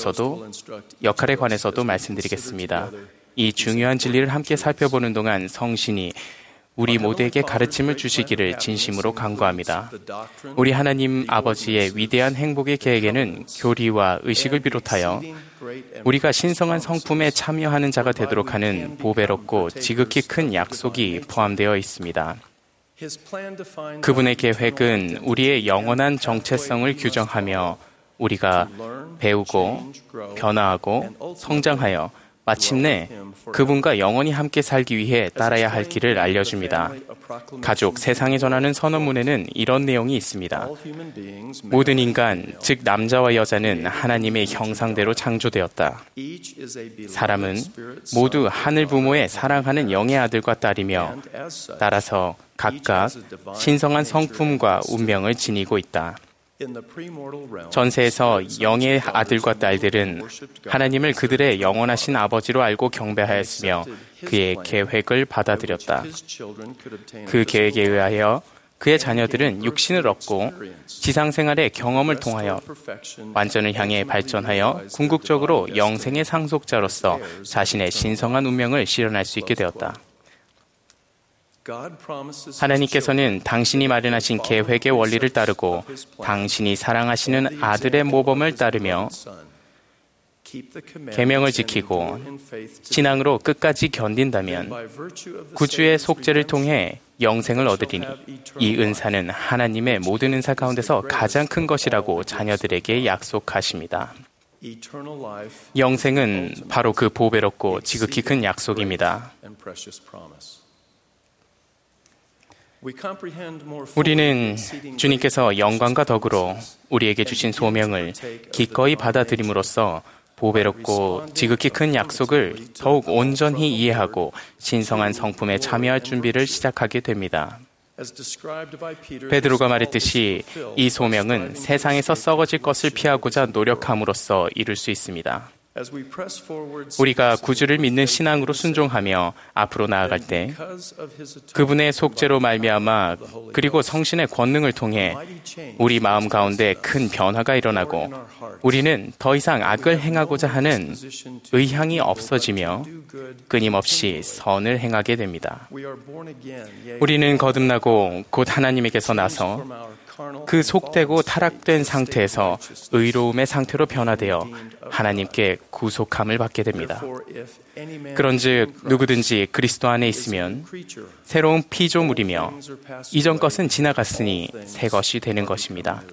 관해서도 말씀드리겠습니다. 이 중요한 진리를 함께 살펴보는 동안 성신이 우리 모두에게 가르침을 주시기를 진심으로 간구합니다. 우리 하나님 아버지의 위대한 행복의 계획에는 교리와 의식을 비롯하여 우리가 신성한 성품에 참여하는 자가 되도록 하는 보배롭고 지극히 큰 약속이 포함되어 있습니다. 그분의 계획은 우리의 영원한 정체성을 규정하며 우리가 배우고 변화하고 성장하여 마침내 그분과 영원히 함께 살기 위해 따라야 할 길을 알려줍니다. 가족, 세상에 전하는 선언문에는 이런 내용이 있습니다. 모든 인간, 즉 남자와 여자는 하나님의 형상대로 창조되었다. 사람은 모두 하늘 부모의 사랑하는 영의 아들과 딸이며 따라서 각각 신성한 성품과 운명을 지니고 있다. 전세에서 영의 아들과 딸들은 하나님을 그들의 영원하신 아버지로 알고 경배하였으며 그의 계획을 받아들였다. 그 계획에 의하여 그의 자녀들은 육신을 얻고 지상생활의 경험을 통하여 완전을 향해 발전하여 궁극적으로 영생의 상속자로서 자신의 신성한 운명을 실현할 수 있게 되었다. 하나님께서는 당신이 마련하신 계획의 원리를 따르고 당신이 사랑하시는 아들의 모범을 따르며 계명을 지키고 신앙으로 끝까지 견딘다면 구주의 속죄를 통해 영생을 얻으리니 이 은사는 하나님의 모든 은사 가운데서 가장 큰 것이라고 자녀들에게 약속하십니다. 영생은 바로 그 보배롭고 지극히 큰 약속입니다. 우리는 주님께서 영광과 덕으로 우리에게 주신 소명을 기꺼이 받아들임으로써 보배롭고 지극히 큰 약속을 더욱 온전히 이해하고 신성한 성품에 참여할 준비를 시작하게 됩니다. 베드로가 말했듯이 이 소명은 세상에서 썩어질 것을 피하고자 노력함으로써 이룰 수 있습니다. 우리가 구주를 믿는 신앙으로 순종하며 앞으로 나아갈 때 그분의 속죄로 말미암아 그리고 성신의 권능을 통해 우리 마음 가운데 큰 변화가 일어나고 우리는 더 이상 악을 행하고자 하는 의향이 없어지며 끊임없이 선을 행하게 됩니다. 우리는 거듭나고 곧 하나님에게서 나서 그 속되고 타락된 상태에서 의로움의 상태로 변화되어 하나님께 구속함을 받게 됩니다. 그런즉 누구든지 그리스도 안에 있으면 새로운 피조물이며 이전 것은 지나갔으니 새 것이 되는 것입니다.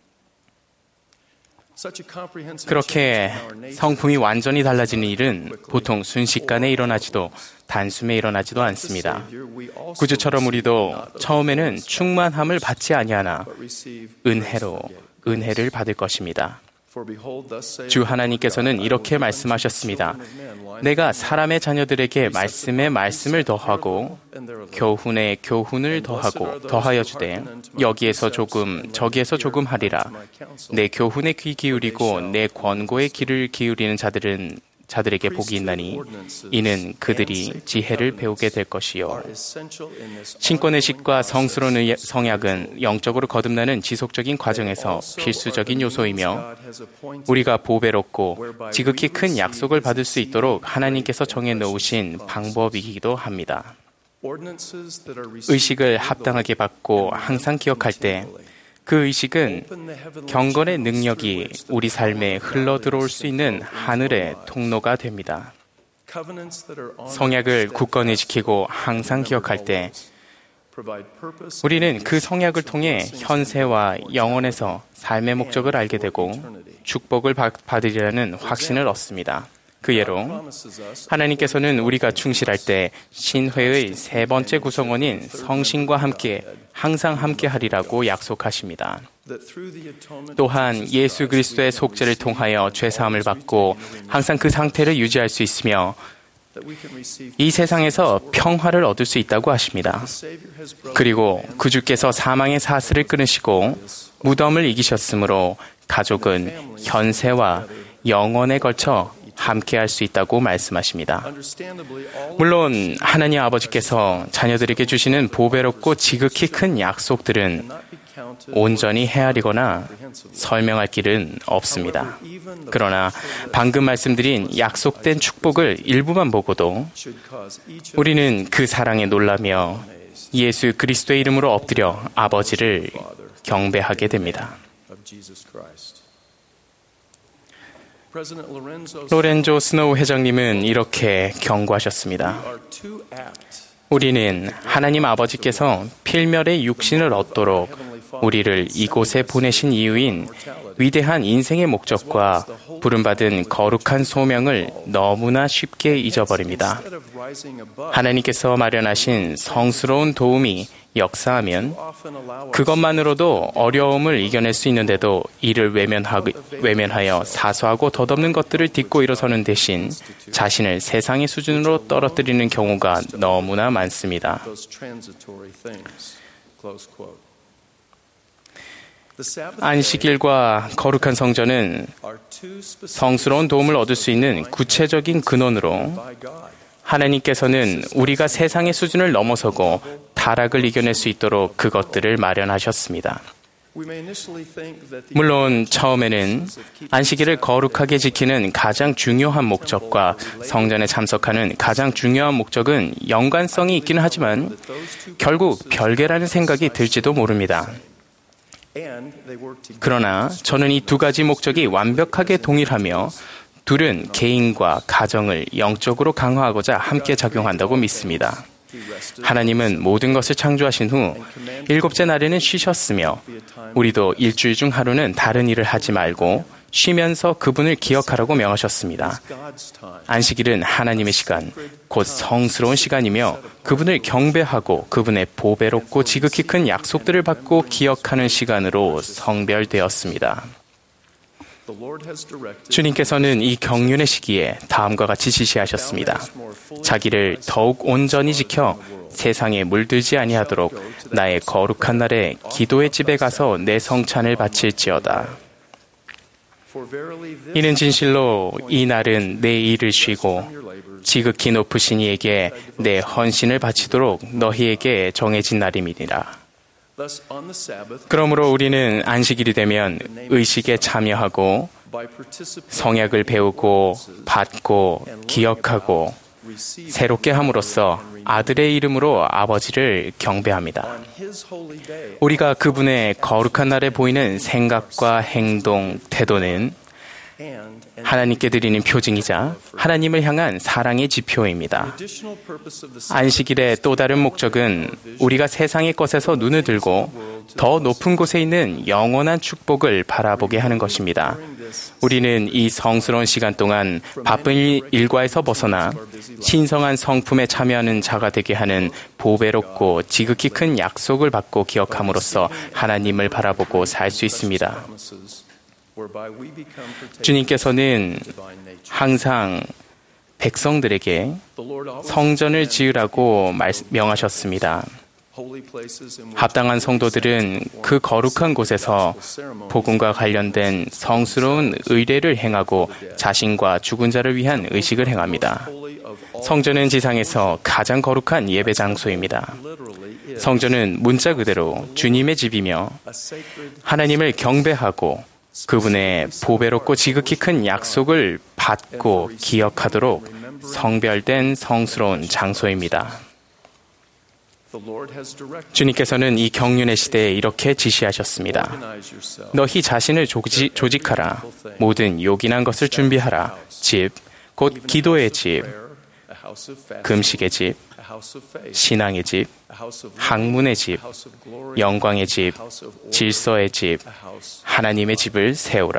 그렇게 성품이 완전히 달라지는 일은 보통 순식간에 일어나지도 단숨에 일어나지도 않습니다. 구주처럼 우리도 처음에는 충만함을 받지 아니하나 은혜로 은혜를 받을 것입니다. 주 하나님께서는 이렇게 말씀하셨습니다. 내가 사람의 자녀들에게 말씀에 말씀을 더하고 교훈에 교훈을 더하고 더하여 주되 여기에서 조금 저기에서 조금 하리라. 내 교훈에 귀 기울이고 내 권고에 귀를 기울이는 자들에게 복이 있나니 이는 그들이 지혜를 배우게 될 것이요. 신권의식과 성스러운 성약은 영적으로 거듭나는 지속적인 과정에서 필수적인 요소이며 우리가 보배롭고 지극히 큰 약속을 받을 수 있도록 하나님께서 정해 놓으신 방법이기도 합니다. 의식을 합당하게 받고 항상 기억할 때 그 의식은 경건의 능력이 우리 삶에 흘러들어올 수 있는 하늘의 통로가 됩니다. 성약을 굳건히 지키고 항상 기억할 때 우리는 그 성약을 통해 현세와 영원에서 삶의 목적을 알게 되고 축복을 받으리라는 확신을 얻습니다. 그 예로 하나님께서는 우리가 충실할 때 신회의 세 번째 구성원인 성신과 함께 항상 함께 하리라고 약속하십니다. 또한 예수 그리스도의 속죄를 통하여 죄사함을 받고 항상 그 상태를 유지할 수 있으며 이 세상에서 평화를 얻을 수 있다고 하십니다. 그리고 구주께서 사망의 사슬을 끊으시고 무덤을 이기셨으므로 가족은 현세와 영원에 걸쳐 함께할 수 있다고 말씀하십니다. 물론 하나님 아버지께서 자녀들에게 주시는 보배롭고 지극히 큰 약속들은 온전히 헤아리거나 설명할 길은 없습니다. 그러나 방금 말씀드린 약속된 축복을 일부만 보고도 우리는 그 사랑에 놀라며 예수 그리스도의 이름으로 엎드려 아버지를 경배하게 됩니다. 로렌조 스노우 회장님은 이렇게 경고하셨습니다. 우리는 하나님 아버지께서 필멸의 육신을 얻도록 우리를 이곳에 보내신 이유인 위대한 인생의 목적과 부름받은 거룩한 소명을 너무나 쉽게 잊어버립니다. 하나님께서 마련하신 성스러운 도움이 역사하면 그것만으로도 어려움을 이겨낼 수 있는데도 이를 외면하여 사소하고 덧없는 것들을 딛고 일어서는 대신 자신을 세상의 수준으로 떨어뜨리는 경우가 너무나 많습니다. 안식일과 거룩한 성전은 성스러운 도움을 얻을 수 있는 구체적인 근원으로 하나님께서는 우리가 세상의 수준을 넘어서고 타락을 이겨낼 수 있도록 그것들을 마련하셨습니다. 물론 처음에는 안식일을 거룩하게 지키는 가장 중요한 목적과 성전에 참석하는 가장 중요한 목적은 연관성이 있기는 하지만 결국 별개라는 생각이 들지도 모릅니다. 그러나 저는 이 두 가지 목적이 완벽하게 동일하며 둘은 개인과 가정을 영적으로 강화하고자 함께 작용한다고 믿습니다. 하나님은 모든 것을 창조하신 후 일곱째 날에는 쉬셨으며 우리도 일주일 중 하루는 다른 일을 하지 말고 쉬면서 그분을 기억하라고 명하셨습니다. 안식일은 하나님의 시간, 곧 성스러운 시간이며 그분을 경배하고 그분의 보배롭고 지극히 큰 약속들을 받고 기억하는 시간으로 성별되었습니다. 주님께서는 이 경륜의 시기에 다음과 같이 지시하셨습니다. 자기를 더욱 온전히 지켜 세상에 물들지 아니하도록 나의 거룩한 날에 기도의 집에 가서 내 성찬을 바칠지어다. 이는 진실로 이 날은 내 일을 쉬고 지극히 높으신 이에게 내 헌신을 바치도록 너희에게 정해진 날임이니라. 그러므로 우리는 안식일이 되면 의식에 참여하고 성약을 배우고 받고 기억하고 새롭게 함으로써 아들의 이름으로 아버지를 경배합니다. 우리가 그분의 거룩한 날에 보이는 생각과 행동, 태도는 하나님께 드리는 표징이자 하나님을 향한 사랑의 지표입니다. 안식일의 또 다른 목적은 우리가 세상의 것에서 눈을 들고 더 높은 곳에 있는 영원한 축복을 바라보게 하는 것입니다. 우리는 이 성스러운 시간 동안 바쁜 일과에서 벗어나 신성한 성품에 참여하는 자가 되게 하는 보배롭고 지극히 큰 약속을 받고 기억함으로써 하나님을 바라보고 살 수 있습니다. 주님께서는 항상 백성들에게 성전을 지으라고 명하셨습니다. 합당한 성도들은 그 거룩한 곳에서 복음과 관련된 성스러운 의례를 행하고 자신과 죽은 자를 위한 의식을 행합니다. 성전은 지상에서 가장 거룩한 예배 장소입니다. 성전은 문자 그대로 주님의 집이며 하나님을 경배하고 그분의 보배롭고 지극히 큰 약속을 받고 기억하도록 성별된 성스러운 장소입니다. 주님께서는 이 경륜의 시대에 이렇게 지시하셨습니다. 너희 자신을 조직하라. 모든 요긴한 것을 준비하라. 집, 곧 기도의 집, 금식의 집, 신앙의 집, 학문의 집, 영광의 집, 질서의 집, 하나님의 집을 세우라.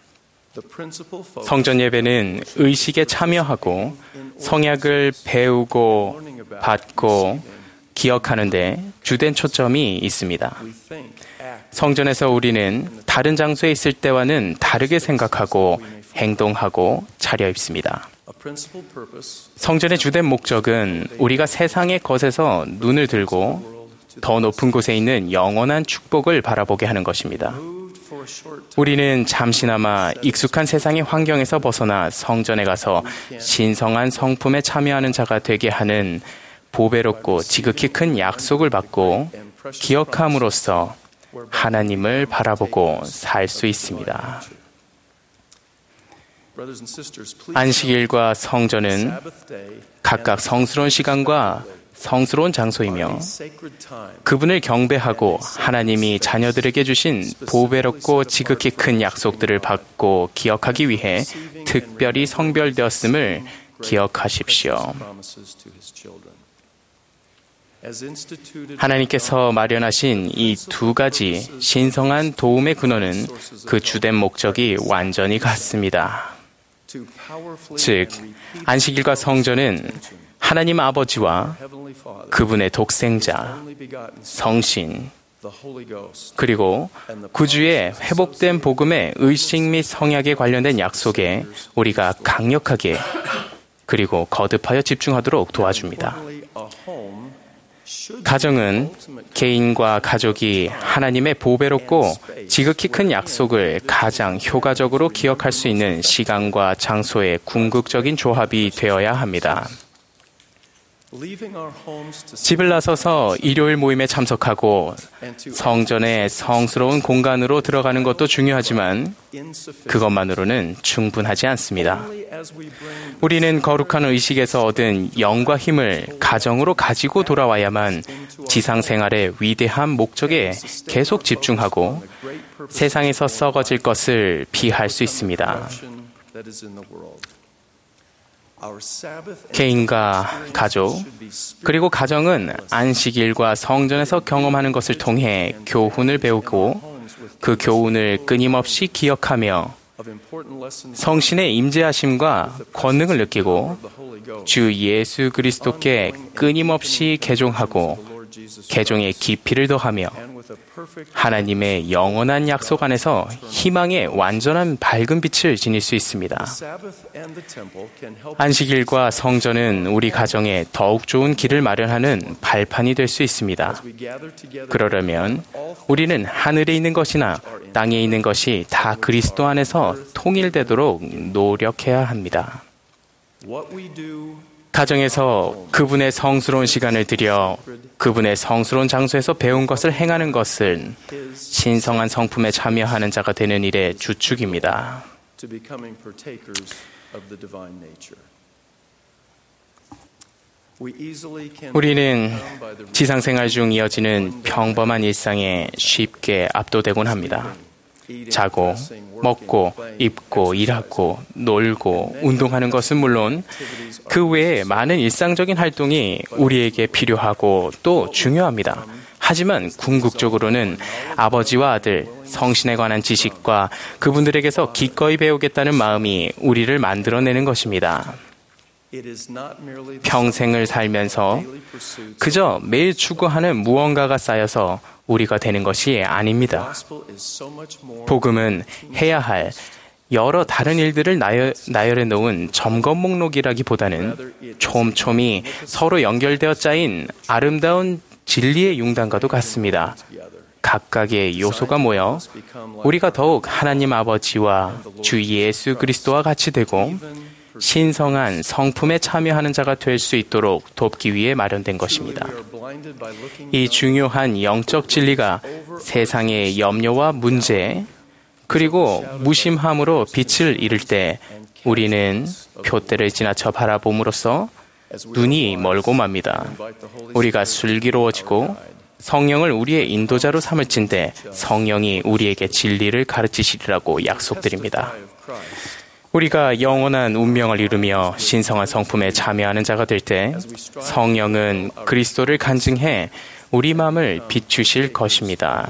성전 예배는 의식에 참여하고 성약을 배우고 받고 기억하는데 주된 초점이 있습니다. 성전에서 우리는 다른 장소에 있을 때와는 다르게 생각하고 행동하고 차려입습니다. 성전의 주된 목적은 우리가 세상의 것에서 눈을 들고 더 높은 곳에 있는 영원한 축복을 바라보게 하는 것입니다. 우리는 잠시나마 익숙한 세상의 환경에서 벗어나 성전에 가서 신성한 성품에 참여하는 자가 되게 하는 보배롭고 지극히 큰 약속을 받고 기억함으로써 하나님을 바라보고 살 수 있습니다. 안식일과 성전은 각각 성스러운 시간과 성스러운 장소이며 그분을 경배하고 하나님이 자녀들에게 주신 보배롭고 지극히 큰 약속들을 받고 기억하기 위해 특별히 성별되었음을 기억하십시오. 하나님께서 마련하신 이 두 가지 신성한 도움의 근원은 그 주된 목적이 완전히 같습니다. 즉, 안식일과 성전은 하나님 아버지와 그분의 독생자, 성신, 그리고 구주의 회복된 복음의 의식 및 성약에 관련된 약속에 우리가 강력하게 그리고 거듭하여 집중하도록 도와줍니다. 가정은 개인과 가족이 하나님의 보배롭고 지극히 큰 약속을 가장 효과적으로 기억할 수 있는 시간과 장소의 궁극적인 조합이 되어야 합니다. 집을 나서서 일요일 모임에 참석하고 성전의 성스러운 공간으로 들어가는 것도 중요하지만 그것만으로는 충분하지 않습니다. 우리는 거룩한 의식에서 얻은 영과 힘을 가정으로 가지고 돌아와야만 지상 생활의 위대한 목적에 계속 집중하고 세상에서 썩어질 것을 피할 수 있습니다. 개인과 가족, 그리고 가정은 안식일과 성전에서 경험하는 것을 통해 교훈을 배우고 그 교훈을 끊임없이 기억하며 성신의 임재하심과 권능을 느끼고 주 예수 그리스도께 끊임없이 개종하고 개종의 깊이를 더하며 하나님의 영원한 약속 안에서 희망의 완전한 밝은 빛을 지닐 수 있습니다. 안식일과 성전은 우리 가정에 더욱 좋은 길을 마련하는 발판이 될 수 있습니다. 그러려면 우리는 하늘에 있는 것이나 땅에 있는 것이 다 그리스도 안에서 통일되도록 노력해야 합니다. 가정에서 그분의 성스러운 시간을 들여 그분의 성스러운 장소에서 배운 것을 행하는 것은 신성한 성품에 참여하는 자가 되는 일의 주축입니다. 우리는 지상생활 중 이어지는 평범한 일상에 쉽게 압도되곤 합니다. 자고, 먹고, 입고, 일하고, 놀고, 운동하는 것은 물론 그 외에 많은 일상적인 활동이 우리에게 필요하고 또 중요합니다. 하지만 궁극적으로는 아버지와 아들, 성신에 관한 지식과 그분들에게서 기꺼이 배우겠다는 마음이 우리를 만들어내는 것입니다. 평생을 살면서 그저 매일 추구하는 무언가가 쌓여서 우리가 되는 것이 아닙니다. 복음은 해야 할 여러 다른 일들을 나열해 놓은 점검 목록이라기보다는 촘촘히 서로 연결되어 짜인 아름다운 진리의 융단과도 같습니다. 각각의 요소가 모여 우리가 더욱 하나님 아버지와 주 예수 그리스도와 같이 되고 신성한 성품에 참여하는 자가 될 수 있도록 돕기 위해 마련된 것입니다. 이 중요한 영적 진리가 세상의 염려와 문제 그리고 무심함으로 빛을 잃을 때 우리는 표대를 지나쳐 바라봄으로써 눈이 멀고 맙니다. 우리가 슬기로워지고 성령을 우리의 인도자로 삼을 찐데 성령이 우리에게 진리를 가르치시리라고 약속드립니다. 우리가 영원한 운명을 이루며 신성한 성품에 참여하는 자가 될 때 성령은 그리스도를 간증해 우리 마음을 비추실 것입니다.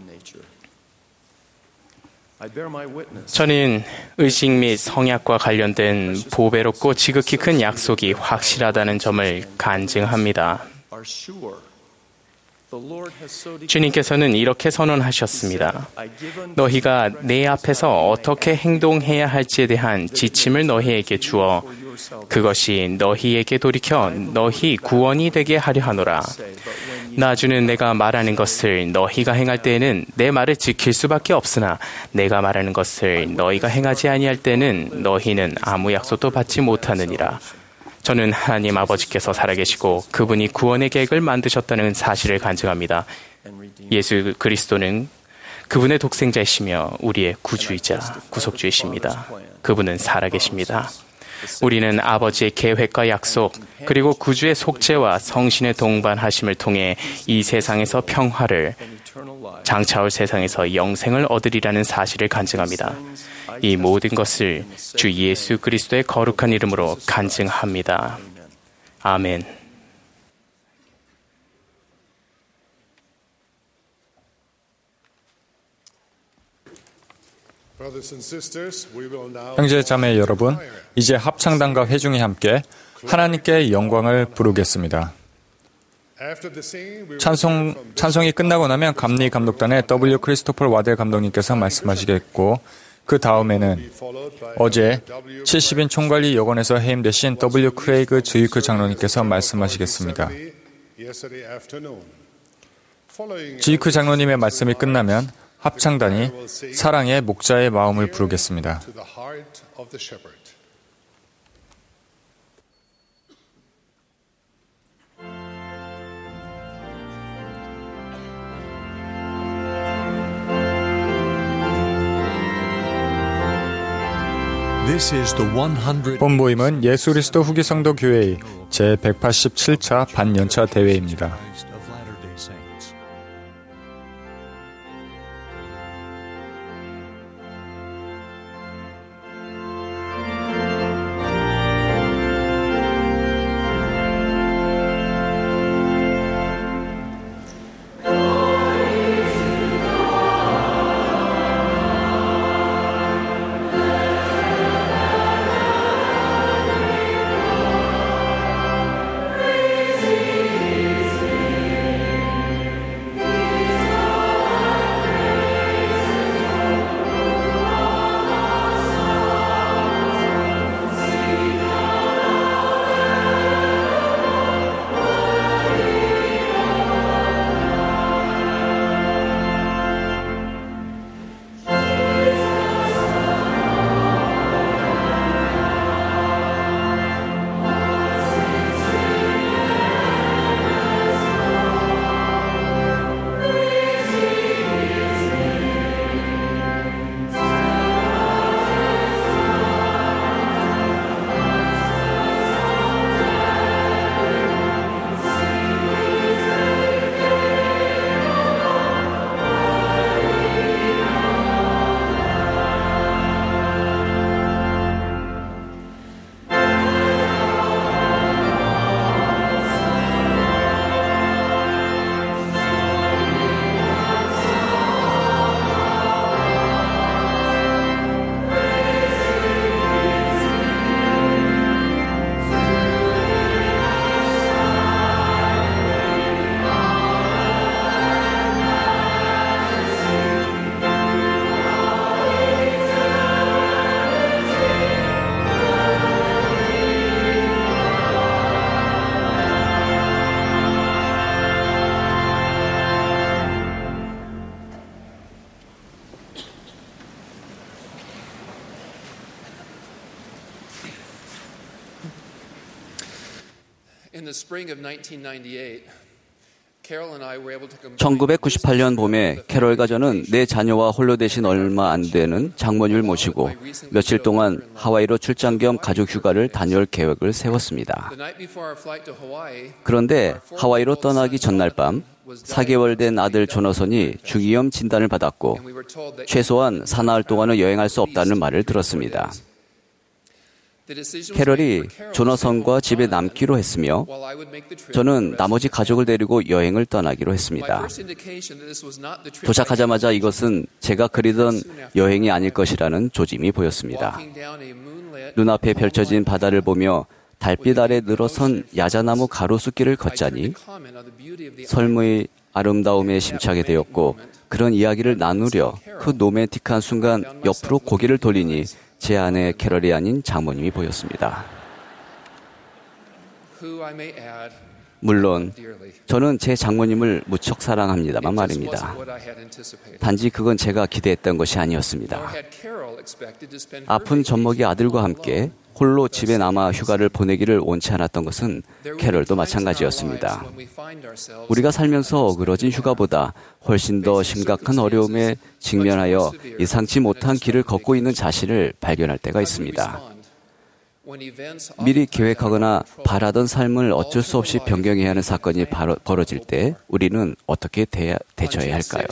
저는 의식 및 성약과 관련된 보배롭고 지극히 큰 약속이 확실하다는 점을 간증합니다. 주님께서는 이렇게 선언하셨습니다. 너희가 내 앞에서 어떻게 행동해야 할지에 대한 지침을 너희에게 주어 그것이 너희에게 돌이켜 너희 구원이 되게 하려 하노라. 나주는 내가 말하는 것을 너희가 행할 때에는 내 말을 지킬 수밖에 없으나 내가 말하는 것을 너희가 행하지 아니할 때는 너희는 아무 약속도 받지 못하느니라. 저는 하나님 아버지께서 살아계시고 그분이 구원의 계획을 만드셨다는 사실을 간증합니다. 예수 그리스도는 그분의 독생자이시며 우리의 구주이자 구속주이십니다. 그분은 살아계십니다. 우리는 아버지의 계획과 약속 그리고 구주의 속죄와 성신의 동반하심을 통해 이 세상에서 평화를 장차올 세상에서 영생을 얻으리라는 사실을 간증합니다. 이 모든 것을 주 예수 그리스도의 거룩한 이름으로 간증합니다. 아멘. 형제 자매 여러분, 이제 합창단과 회중이 함께 하나님께 영광을 부르겠습니다. 찬송이 끝나고 나면 감리 감독단의 W. 크리스토퍼 와델 감독님께서 말씀하시겠고 그 다음에는 어제 70인 총관리 여건에서 해임되신 W. 크레이그 주이크 장로님께서 말씀하시겠습니다. 주이크 장로님의 말씀이 끝나면 합창단이 사랑의 목자의 마음을 부르겠습니다. 본 모임은 예수 그리스도 후기 성도 교회의 제187차 반년차 대회입니다. 1998년 봄에 캐롤과 저는 내 자녀와 홀로 되신 얼마 안 되는 장모님을 모시고 며칠 동안 하와이로 출장 겸 가족 휴가를 다녀올 계획을 세웠습니다. 그런데 하와이로 떠나기 전날 밤 4개월 된 아들 조너선이 중이염 진단을 받았고 최소한 사나흘 동안은 여행할 수 없다는 말을 들었습니다. 캐럴이 조너선과 집에 남기로 했으며 저는 나머지 가족을 데리고 여행을 떠나기로 했습니다. 도착하자마자 이것은 제가 그리던 여행이 아닐 것이라는 조짐이 보였습니다. 눈앞에 펼쳐진 바다를 보며 달빛 아래 늘어선 야자나무 가로수길을 걷자니 삶의 아름다움에 심취하게 되었고 그런 이야기를 나누려 그 로맨틱한 순간 옆으로 고개를 돌리니 제 아내 캐럴이 아닌 장모님이 보였습니다. 물론 저는 제 장모님을 무척 사랑합니다만 말입니다. 단지 그건 제가 기대했던 것이 아니었습니다. 아픈 젖먹이 아들과 함께 홀로 집에 남아 휴가를 보내기를 원치 않았던 것은 캐럴도 마찬가지였습니다. 우리가 살면서 어그러진 휴가보다 훨씬 더 심각한 어려움에 직면하여 예상치 못한 길을 걷고 있는 자신을 발견할 때가 있습니다. 미리 계획하거나 바라던 삶을 어쩔 수 없이 변경해야 하는 사건이 벌어질 때 우리는 어떻게 대처해야 할까요?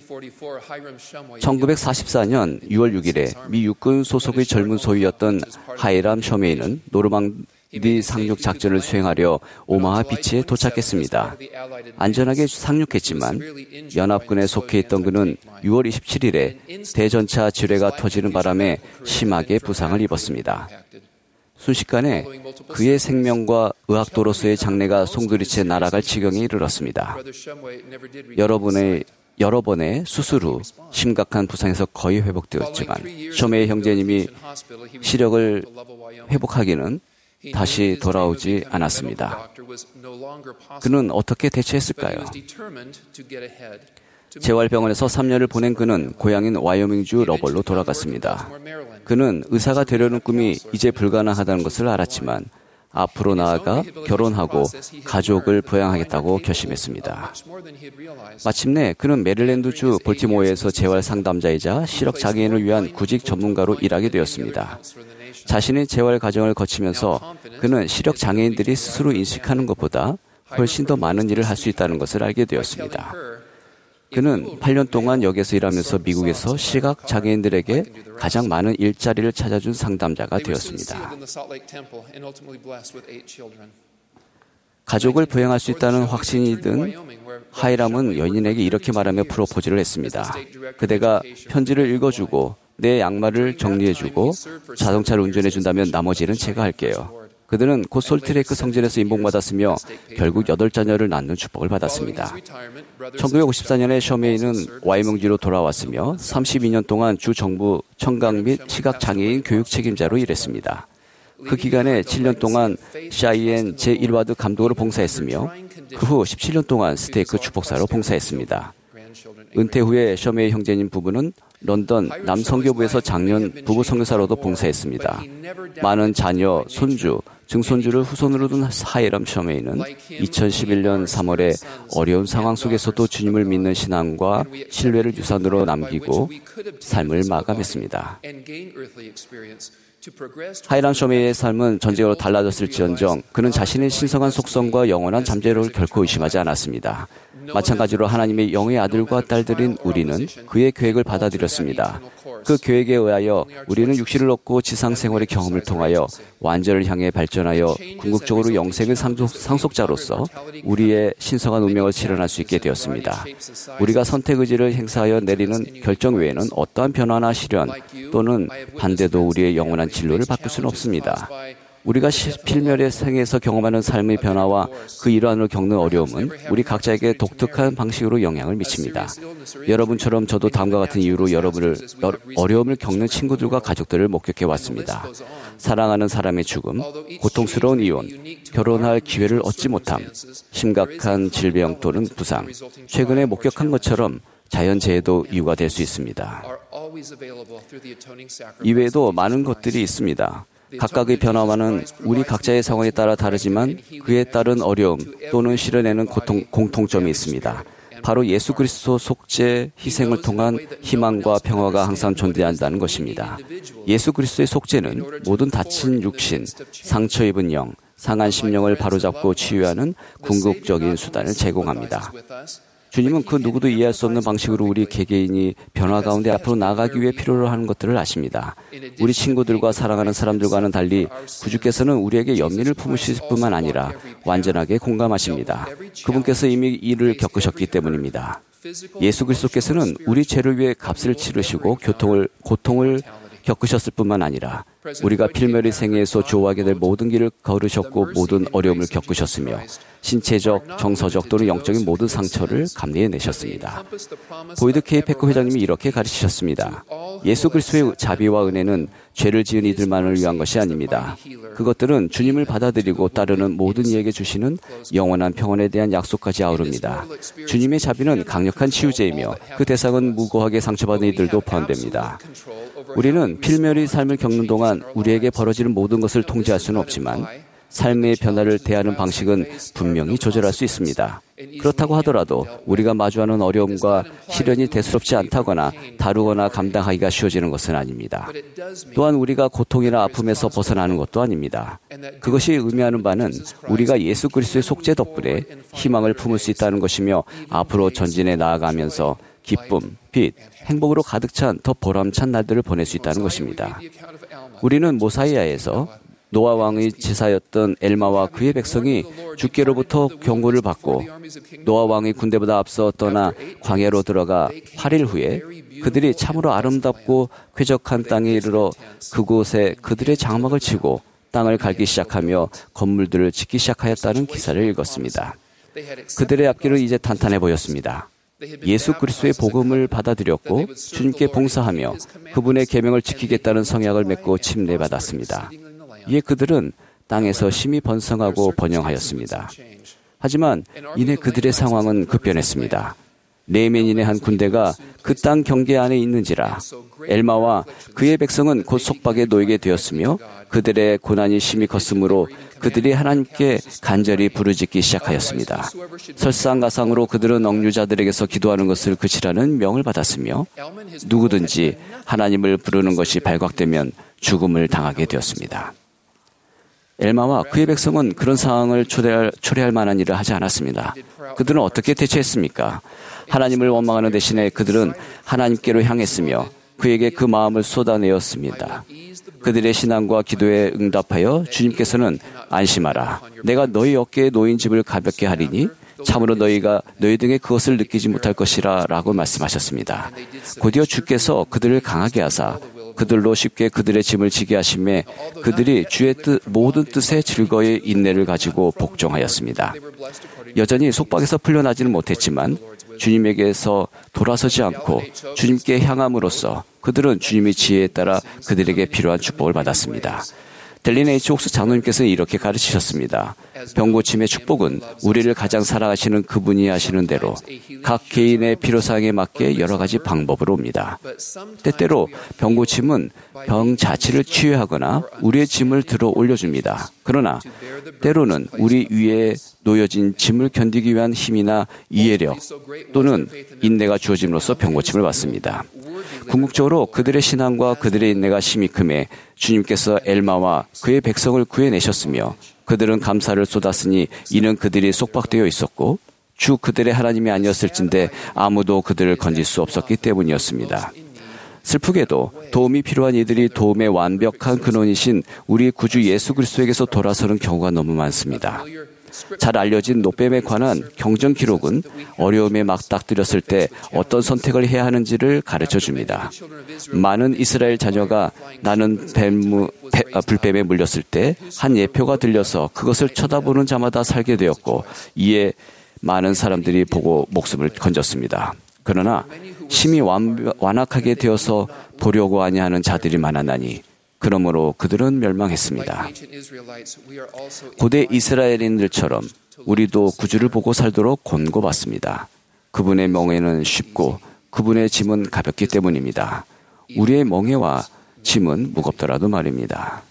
1944년 6월 6일에 미 육군 소속의 젊은 소위였던 하이람 셔메이는 노르망디 상륙 작전을 수행하려 오마하 비치에 도착했습니다. 안전하게 상륙했지만 연합군에 속해 있던 그는 6월 27일에 대전차 지뢰가 터지는 바람에 심하게 부상을 입었습니다. 순식간에 그의 생명과 의학도로서의 장래가 송두리째 날아갈 지경에 이르렀습니다. 여러 번의 수술 후 심각한 부상에서 거의 회복되었지만 셔메이 형제님이 시력을 회복하기는 다시 돌아오지 않았습니다. 그는 어떻게 대처했을까요? 재활병원에서 3년을 보낸 그는 고향인 와이오밍주 러벌로 돌아갔습니다. 그는 의사가 되려는 꿈이 이제 불가능하다는 것을 알았지만 앞으로 나아가 결혼하고 가족을 부양하겠다고 결심했습니다. 마침내 그는 메릴랜드주 볼티모어에서 재활 상담자이자 시력 장애인을 위한 구직 전문가로 일하게 되었습니다. 자신의 재활 과정을 거치면서 그는 시력 장애인들이 스스로 인식하는 것보다 훨씬 더 많은 일을 할 수 있다는 것을 알게 되었습니다. 그는 8년 동안 역에서 일하면서 미국에서 시각 장애인들에게 가장 많은 일자리를 찾아준 상담자가 되었습니다. 가족을 부양할 수 있다는 확신이 든 하이람은 연인에게 이렇게 말하며 프로포즈를 했습니다. 그대가 편지를 읽어주고 내 양말을 정리해주고 자동차를 운전해준다면 나머지는 제가 할게요. 그들은 곧 솔트레이크 성전에서 인봉받았으며 결국 8자녀를 낳는 축복을 받았습니다. 1954년에 셔메이는 와이몽지로 돌아왔으며 32년 동안 주 정부 청각 및 시각장애인 교육 책임자로 일했습니다. 그 기간에 7년 동안 CIN 제1와드 감독으로 봉사했으며 그 후 17년 동안 스테이크 축복사로 봉사했습니다. 은퇴 후에 셔메이 형제님 부부는 런던 남성교부에서 장년 부부 선교사로도 봉사했습니다. 많은 자녀, 손주, 증손주를 후손으로 둔 하이람 셔메이는 2011년 3월에 어려운 상황 속에서도 주님을 믿는 신앙과 신뢰를 유산으로 남기고 삶을 마감했습니다. 하이람 셔메이의 삶은 전적으로 달라졌을지언정 그는 자신의 신성한 속성과 영원한 잠재력을 결코 의심하지 않았습니다. 마찬가지로 하나님의 영의 아들과 딸들인 우리는 그의 계획을 받아들였습니다. 그 계획에 의하여 우리는 육신을 얻고 지상 생활의 경험을 통하여 완전을 향해 발전하여 궁극적으로 영생의 상속자로서 우리의 신성한 운명을 실현할 수 있게 되었습니다. 우리가 선택 의지를 행사하여 내리는 결정 외에는 어떠한 변화나 실현 또는 반대도 우리의 영원한 진로를 바꿀 수는 없습니다. 우리가 필멸의 생에서 경험하는 삶의 변화와 그 일환으로 겪는 어려움은 우리 각자에게 독특한 방식으로 영향을 미칩니다. 여러분처럼 저도 다음과 같은 이유로 어려움을 겪는 친구들과 가족들을 목격해 왔습니다. 사랑하는 사람의 죽음, 고통스러운 이혼, 결혼할 기회를 얻지 못함, 심각한 질병 또는 부상, 최근에 목격한 것처럼 자연재해도 이유가 될 수 있습니다. 이외에도 많은 것들이 있습니다. 각각의 변화와는 우리 각자의 상황에 따라 다르지만 그에 따른 어려움 또는 실현에는 공통점이 있습니다. 바로 예수 그리스도 속죄 희생을 통한 희망과 평화가 항상 존재한다는 것입니다. 예수 그리스도의 속죄는 모든 다친 육신, 상처 입은 영, 상한 심령을 바로잡고 치유하는 궁극적인 수단을 제공합니다. 주님은 그 누구도 이해할 수 없는 방식으로 우리 개개인이 변화 가운데 앞으로 나아가기 위해 필요로 하는 것들을 아십니다. 우리 친구들과 사랑하는 사람들과는 달리 구주께서는 우리에게 연민을 품으실 뿐만 아니라 완전하게 공감하십니다. 그분께서 이미 이를 겪으셨기 때문입니다. 예수 그리스도께서는 우리 죄를 위해 값을 치르시고 고통을 겪으셨을 뿐만 아니라 우리가 필멸의 생애에서 조화하게 될 모든 길을 걸으셨고 모든 어려움을 겪으셨으며 신체적, 정서적 또는 영적인 모든 상처를 감내해내셨습니다. 보이드 K. 패커 회장님이 이렇게 가르치셨습니다. 예수 그리스도의 자비와 은혜는 죄를 지은 이들만을 위한 것이 아닙니다. 그것들은 주님을 받아들이고 따르는 모든 이에게 주시는 영원한 평안에 대한 약속까지 아우릅니다. 주님의 자비는 강력한 치유제이며 그 대상은 무고하게 상처받은 이들도 포함됩니다. 우리는 필멸의 삶을 겪는 동안 우리에게 벌어지는 모든 것을 통제할 수는 없지만 삶의 변화를 대하는 방식은 분명히 조절할 수 있습니다. 그렇다고 하더라도 우리가 마주하는 어려움과 시련이 대수롭지 않다거나 다루거나 감당하기가 쉬워지는 것은 아닙니다. 또한 우리가 고통이나 아픔에서 벗어나는 것도 아닙니다. 그것이 의미하는 바는 우리가 예수 그리스도의 속죄 덕분에 희망을 품을 수 있다는 것이며 앞으로 전진해 나아가면서 기쁨, 빛, 행복으로 가득 찬 더 보람찬 날들을 보낼 수 있다는 것입니다. 우리는 모사이아에서 노아 왕의 제사였던 엘마와 그의 백성이 주께로부터 경고를 받고 노아 왕의 군대보다 앞서 떠나 광야로 들어가 8일 후에 그들이 참으로 아름답고 쾌적한 땅에 이르러 그곳에 그들의 장막을 치고 땅을 갈기 시작하며 건물들을 짓기 시작하였다는 기사를 읽었습니다. 그들의 앞길은 이제 탄탄해 보였습니다. 예수 그리스도의 복음을 받아들였고 주님께 봉사하며 그분의 계명을 지키겠다는 성약을 맺고 침례받았습니다. 이에 그들은 땅에서 심히 번성하고 번영하였습니다. 하지만 이내 그들의 상황은 급변했습니다. 네멘인의 한 군대가 그 땅 경계 안에 있는지라 엘마와 그의 백성은 곧 속박에 놓이게 되었으며 그들의 고난이 심히 컸으므로 그들이 하나님께 간절히 부르짖기 시작하였습니다. 설상가상으로 그들은 억류자들에게서 기도하는 것을 그치라는 명을 받았으며 누구든지 하나님을 부르는 것이 발각되면 죽음을 당하게 되었습니다. 엘마와 그의 백성은 그런 상황을 초래할 만한 일을 하지 않았습니다. 그들은 어떻게 대처했습니까? 하나님을 원망하는 대신에 그들은 하나님께로 향했으며 그에게 그 마음을 쏟아내었습니다. 그들의 신앙과 기도에 응답하여 주님께서는 안심하라. 내가 너희 어깨에 놓인 짐을 가볍게 하리니 참으로 너희가 너희 등에 그것을 느끼지 못할 것이라 라고 말씀하셨습니다. 곧이어 주께서 그들을 강하게 하사 그들로 쉽게 그들의 짐을 지게 하심에 그들이 주의 모든 뜻에 즐거이 인내를 가지고 복종하였습니다. 여전히 속박에서 풀려나지는 못했지만 주님에게서 돌아서지 않고 주님께 향함으로써 그들은 주님의 지혜에 따라 그들에게 필요한 축복을 받았습니다. 델린 H. 옥스 장로님께서는 이렇게 가르치셨습니다. 병고침의 축복은 우리를 가장 사랑하시는 그분이 하시는 대로 각 개인의 필요사항에 맞게 여러 가지 방법으로 옵니다. 때때로 병고침은 병 자체를 치유하거나 우리의 짐을 들어 올려줍니다. 그러나 때로는 우리 위에 놓여진 짐을 견디기 위한 힘이나 이해력 또는 인내가 주어짐으로써 병고침을 받습니다. 궁극적으로 그들의 신앙과 그들의 인내가 심히 크매 주님께서 엘마와 그의 백성을 구해내셨으며 그들은 감사를 쏟았으니 이는 그들이 속박되어 있었고 주 그들의 하나님이 아니었을진데 아무도 그들을 건질 수 없었기 때문이었습니다. 슬프게도 도움이 필요한 이들이 도움의 완벽한 근원이신 우리 구주 예수 그리스도에게서 돌아서는 경우가 너무 많습니다. 잘 알려진 노뱀에 관한 경전 기록은 어려움에 맞닥뜨렸을 때 어떤 선택을 해야 하는지를 가르쳐 줍니다. 많은 이스라엘 자녀가 나는 불뱀에 물렸을 때 한 예표가 들려서 그것을 쳐다보는 자마다 살게 되었고 이에 많은 사람들이 보고 목숨을 건졌습니다. 그러나 심히 완악하게 되어서 보려고 아니하는 자들이 많았나니 그러므로 그들은 멸망했습니다. 고대 이스라엘인들처럼 우리도 구주를 보고 살도록 권고받습니다. 그분의 멍에는 쉽고 그분의 짐은 가볍기 때문입니다. 우리의 멍에와 짐은 무겁더라도 말입니다.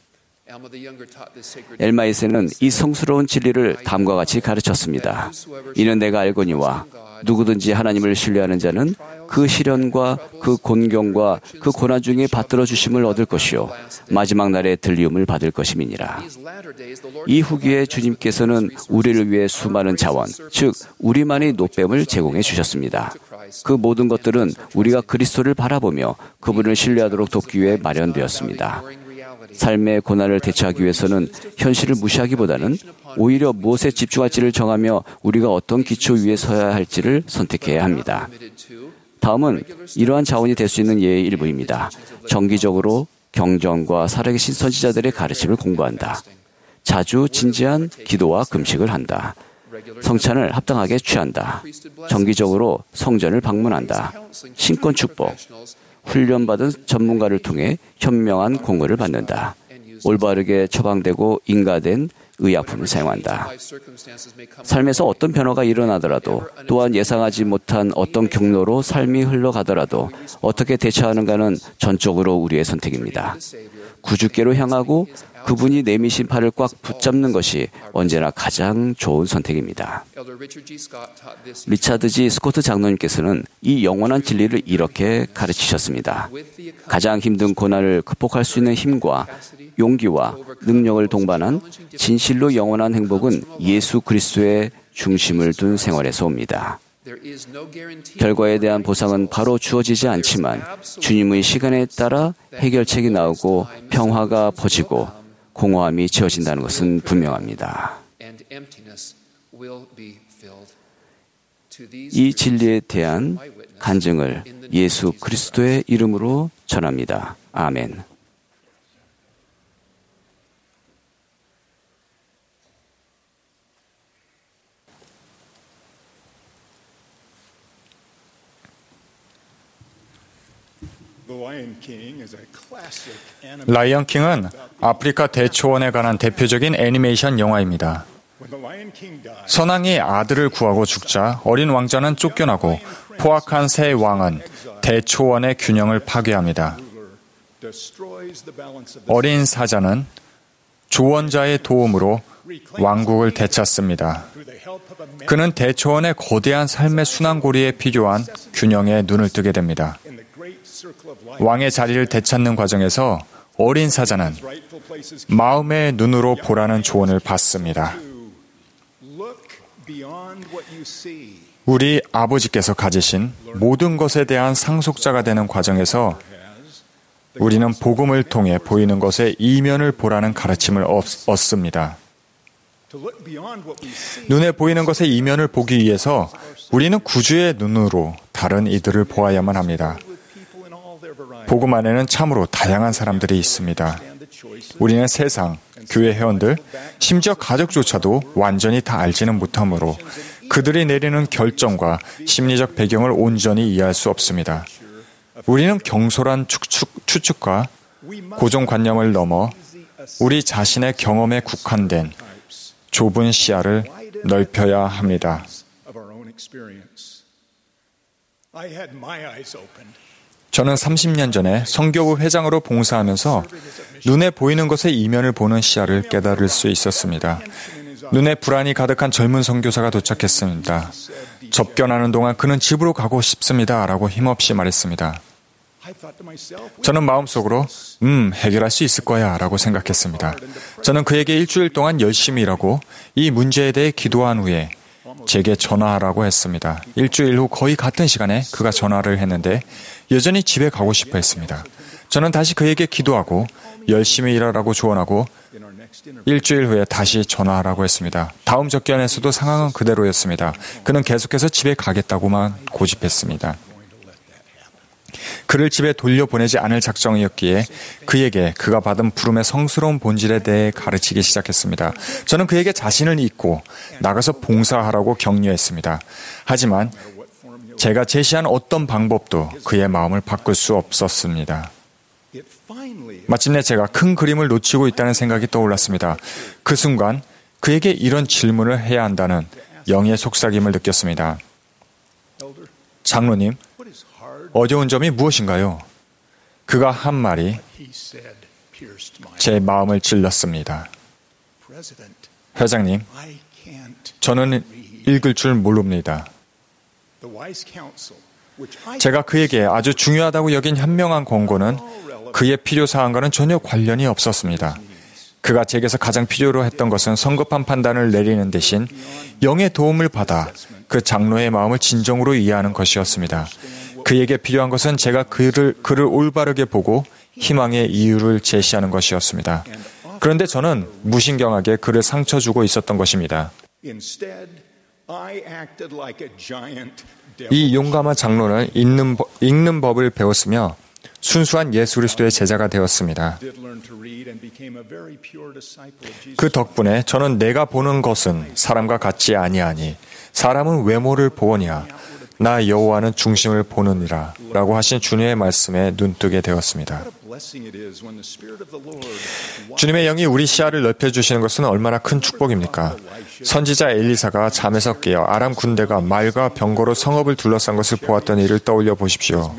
엘마 2세는 이 성스러운 진리를 다음과 같이 가르쳤습니다. 이는 내가 알거니와 누구든지 하나님을 신뢰하는 자는 그 시련과 그 곤경과 그 고난 중에 받들어 주심을 얻을 것이요 마지막 날에 들리움을 받을 것임이니라. 이 후기에 주님께서는 우리를 위해 수많은 자원, 즉 우리만의 노뱀을 제공해 주셨습니다. 그 모든 것들은 우리가 그리스도를 바라보며 그분을 신뢰하도록 돕기 위해 마련되었습니다. 삶의 고난을 대처하기 위해서는 현실을 무시하기보다는 오히려 무엇에 집중할지를 정하며 우리가 어떤 기초 위에 서야 할지를 선택해야 합니다. 다음은 이러한 자원이 될 수 있는 예의 일부입니다. 정기적으로 경전과 살아계신 선지자들의 가르침을 공부한다. 자주 진지한 기도와 금식을 한다. 성찬을 합당하게 취한다. 정기적으로 성전을 방문한다. 신권 축복, 훈련받은 전문가를 통해 현명한 공의를 받는다. 올바르게 처방되고 인가된 의약품을 사용한다. 삶에서 어떤 변화가 일어나더라도 또한 예상하지 못한 어떤 경로로 삶이 흘러가더라도 어떻게 대처하는가는 전적으로 우리의 선택입니다. 구주께로 향하고 그분이 내미신 팔을 꽉 붙잡는 것이 언제나 가장 좋은 선택입니다. 리차드 G. 스코트 장로님께서는 이 영원한 진리를 이렇게 가르치셨습니다. 가장 힘든 고난을 극복할 수 있는 힘과 용기와 능력을 동반한 진실로 영원한 행복은 예수 그리스도의 중심을 둔 생활에서 옵니다. 결과에 대한 보상은 바로 주어지지 않지만 주님의 시간에 따라 해결책이 나오고 평화가 퍼지고 공허함이 채워진다는 것은 분명합니다. 이 진리에 대한 간증을 예수 그리스도의 이름으로 전합니다. 아멘. 라이언 킹은 아프리카 대초원에 관한 대표적인 애니메이션 영화입니다. 선왕이 아들을 구하고 죽자 어린 왕자는 쫓겨나고 포악한 새 왕은 대초원의 균형을 파괴합니다. 어린 사자는 조언자의 도움으로 왕국을 되찾습니다. 그는 대초원의 거대한 삶의 순환고리에 필요한 균형에 눈을 뜨게 됩니다. 왕의 자리를 되찾는 과정에서 어린 사자는 마음의 눈으로 보라는 조언을 받습니다. 우리 아버지께서 가지신 모든 것에 대한 상속자가 되는 과정에서 우리는 복음을 통해 보이는 것의 이면을 보라는 가르침을 얻습니다. 눈에 보이는 것의 이면을 보기 위해서 우리는 구주의 눈으로 다른 이들을 보아야만 합니다. 복음 안에는 참으로 다양한 사람들이 있습니다. 우리는 세상, 교회 회원들, 심지어 가족조차도 완전히 다 알지는 못하므로 그들이 내리는 결정과 심리적 배경을 온전히 이해할 수 없습니다. 우리는 경솔한 추측과 고정관념을 넘어 우리 자신의 경험에 국한된 좁은 시야를 넓혀야 합니다. 저는 30년 전에 성교부 회장으로 봉사하면서 눈에 보이는 것의 이면을 보는 시야를 깨달을 수 있었습니다. 눈에 불안이 가득한 젊은 선교사가 도착했습니다. 접견하는 동안 그는 집으로 가고 싶습니다. 라고 힘없이 말했습니다. 저는 마음속으로 해결할 수 있을 거야 라고 생각했습니다. 저는 그에게 일주일 동안 열심히 일하고 이 문제에 대해 기도한 후에 제게 전화하라고 했습니다. 일주일 후 거의 같은 시간에 그가 전화를 했는데 여전히 집에 가고 싶어 했습니다. 저는 다시 그에게 기도하고 열심히 일하라고 조언하고 일주일 후에 다시 전화하라고 했습니다. 다음 접견에서도 상황은 그대로였습니다. 그는 계속해서 집에 가겠다고만 고집했습니다. 그를 집에 돌려보내지 않을 작정이었기에 그에게 그가 받은 부름의 성스러운 본질에 대해 가르치기 시작했습니다. 저는 그에게 자신을 잊고 나가서 봉사하라고 격려했습니다. 하지만 제가 제시한 어떤 방법도 그의 마음을 바꿀 수 없었습니다. 마침내 제가 큰 그림을 놓치고 있다는 생각이 떠올랐습니다. 그 순간 그에게 이런 질문을 해야 한다는 영의 속삭임을 느꼈습니다. 장로님, 어려운 점이 무엇인가요? 그가 한 말이 제 마음을 찔렀습니다. 회장님, 저는 읽을 줄 모릅니다. 제가 그에게 아주 중요하다고 여긴 현명한 권고는 그의 필요사항과는 전혀 관련이 없었습니다. 그가 제게서 가장 필요로 했던 것은 성급한 판단을 내리는 대신 영의 도움을 받아 그 장로의 마음을 진정으로 이해하는 것이었습니다. 그에게 필요한 것은 제가 그를 올바르게 보고 희망의 이유를 제시하는 것이었습니다. 그런데 저는 무신경하게 그를 상처 주고 있었던 것입니다. 이 용감한 장로는 읽는 법을 배웠으며 순수한 예수 그리스도의 제자가 되었습니다. 그 덕분에 저는 내가 보는 것은 사람과 같지 아니하니 사람은 외모를 보느냐 나 여호와는 중심을 보느니라 라고 하신 주님의 말씀에 눈뜨게 되었습니다. 주님의 영이 우리 시야를 넓혀주시는 것은 얼마나 큰 축복입니까? 선지자 엘리사가 잠에서 깨어 아람 군대가 말과 병거로 성읍을 둘러싼 것을 보았던 일을 떠올려 보십시오.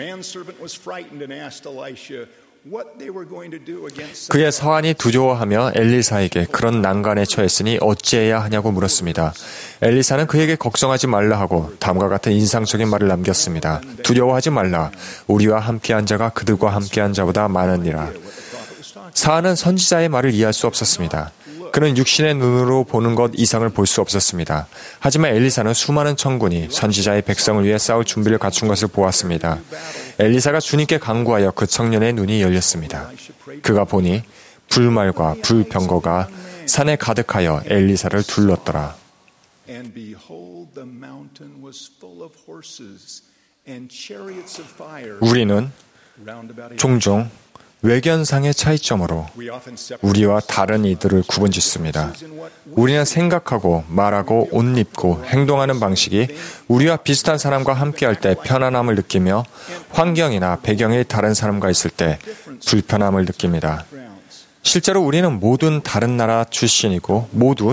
그의 사환이 두려워하며 엘리사에게 그런 난간에 처했으니 어찌해야 하냐고 물었습니다. 엘리사는 그에게 걱정하지 말라 하고 다음과 같은 인상적인 말을 남겼습니다. 두려워하지 말라. 우리와 함께한 자가 그들과 함께한 자보다 많으니라. 사환은 선지자의 말을 이해할 수 없었습니다. 그는 육신의 눈으로 보는 것 이상을 볼 수 없었습니다. 하지만 엘리사는 수많은 천군이 선지자의 백성을 위해 싸울 준비를 갖춘 것을 보았습니다. 엘리사가 주님께 간구하여 그 청년의 눈이 열렸습니다. 그가 보니 불말과 불병거가 산에 가득하여 엘리사를 둘렀더라. 우리는 종종 외견상의 차이점으로 우리와 다른 이들을 구분짓습니다. 우리는 생각하고 말하고 옷 입고 행동하는 방식이 우리와 비슷한 사람과 함께할 때 편안함을 느끼며 환경이나 배경이 다른 사람과 있을 때 불편함을 느낍니다. 실제로 우리는 모두 다른 나라 출신이고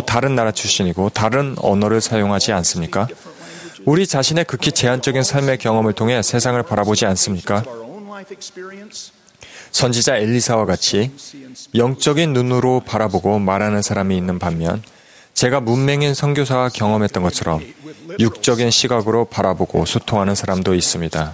다른 언어를 사용하지 않습니까? 우리 자신의 극히 제한적인 삶의 경험을 통해 세상을 바라보지 않습니까? 선지자 엘리사와 같이 영적인 눈으로 바라보고 말하는 사람이 있는 반면 제가 문맹인 선교사가 경험했던 것처럼 육적인 시각으로 바라보고 소통하는 사람도 있습니다.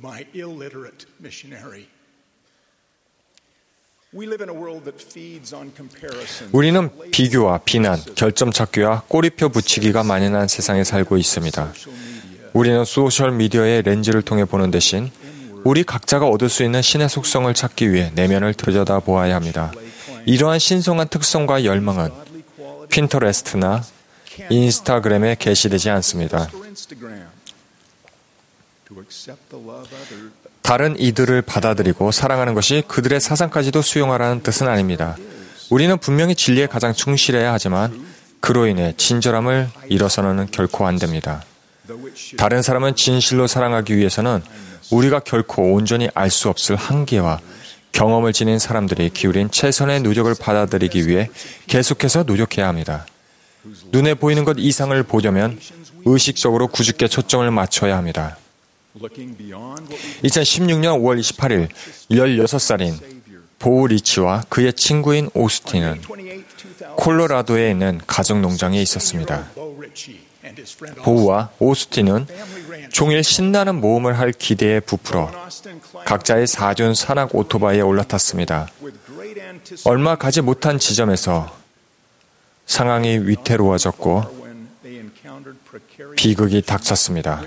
우리는 비교와 비난, 결점 찾기와 꼬리표 붙이기가 만연한 세상에 살고 있습니다. 우리는 소셜미디어의 렌즈를 통해 보는 대신 우리 각자가 얻을 수 있는 신의 속성을 찾기 위해 내면을 들여다보아야 합니다. 이러한 신성한 특성과 열망은 핀터레스트나 인스타그램에 게시되지 않습니다. 다른 이들을 받아들이고 사랑하는 것이 그들의 사상까지도 수용하라는 뜻은 아닙니다. 우리는 분명히 진리에 가장 충실해야 하지만 그로 인해 친절함을 잃어서는 결코 안 됩니다. 다른 사람은 진실로 사랑하기 위해서는 우리가 결코 온전히 알 수 없을 한계와 경험을 지닌 사람들이 기울인 최선의 노력을 받아들이기 위해 계속해서 노력해야 합니다. 눈에 보이는 것 이상을 보려면 의식적으로 굳게 초점을 맞춰야 합니다. 2016년 5월 28일 16살인 보우 리치와 그의 친구인 오스틴은 콜로라도에 있는 가정농장에 있었습니다. 보우와 오스틴은 종일 신나는 모험을 할 기대에 부풀어 각자의 4륜 산악 오토바이에 올라탔습니다. 얼마 가지 못한 지점에서 상황이 위태로워졌고 비극이 닥쳤습니다.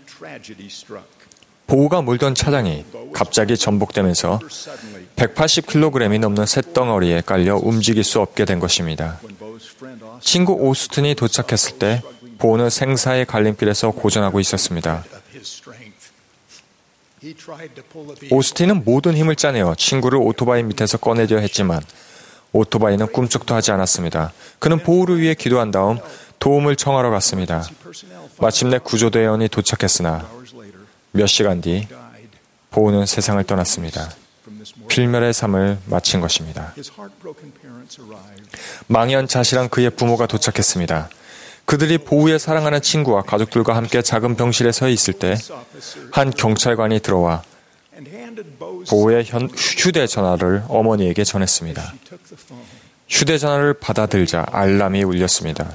보우가 몰던 차량이 갑자기 전복되면서 180kg이 넘는 쇳덩어리에 깔려 움직일 수 없게 된 것입니다. 친구 오스틴이 도착했을 때 보우는 생사의 갈림길에서 고전하고 있었습니다. 오스틴은 모든 힘을 짜내어 친구를 오토바이 밑에서 꺼내려 했지만 오토바이는 꿈쩍도 하지 않았습니다. 그는 보우를 위해 기도한 다음 도움을 청하러 갔습니다. 마침내 구조대원이 도착했으나 몇 시간 뒤 보우는 세상을 떠났습니다. 필멸의 삶을 마친 것입니다. 망연자실한 그의 부모가 도착했습니다. 그들이 보우의 사랑하는 친구와 가족들과 함께 작은 병실에 서 있을 때 한 경찰관이 들어와 보우의 휴대전화를 어머니에게 전했습니다. 휴대전화를 받아들자 알람이 울렸습니다.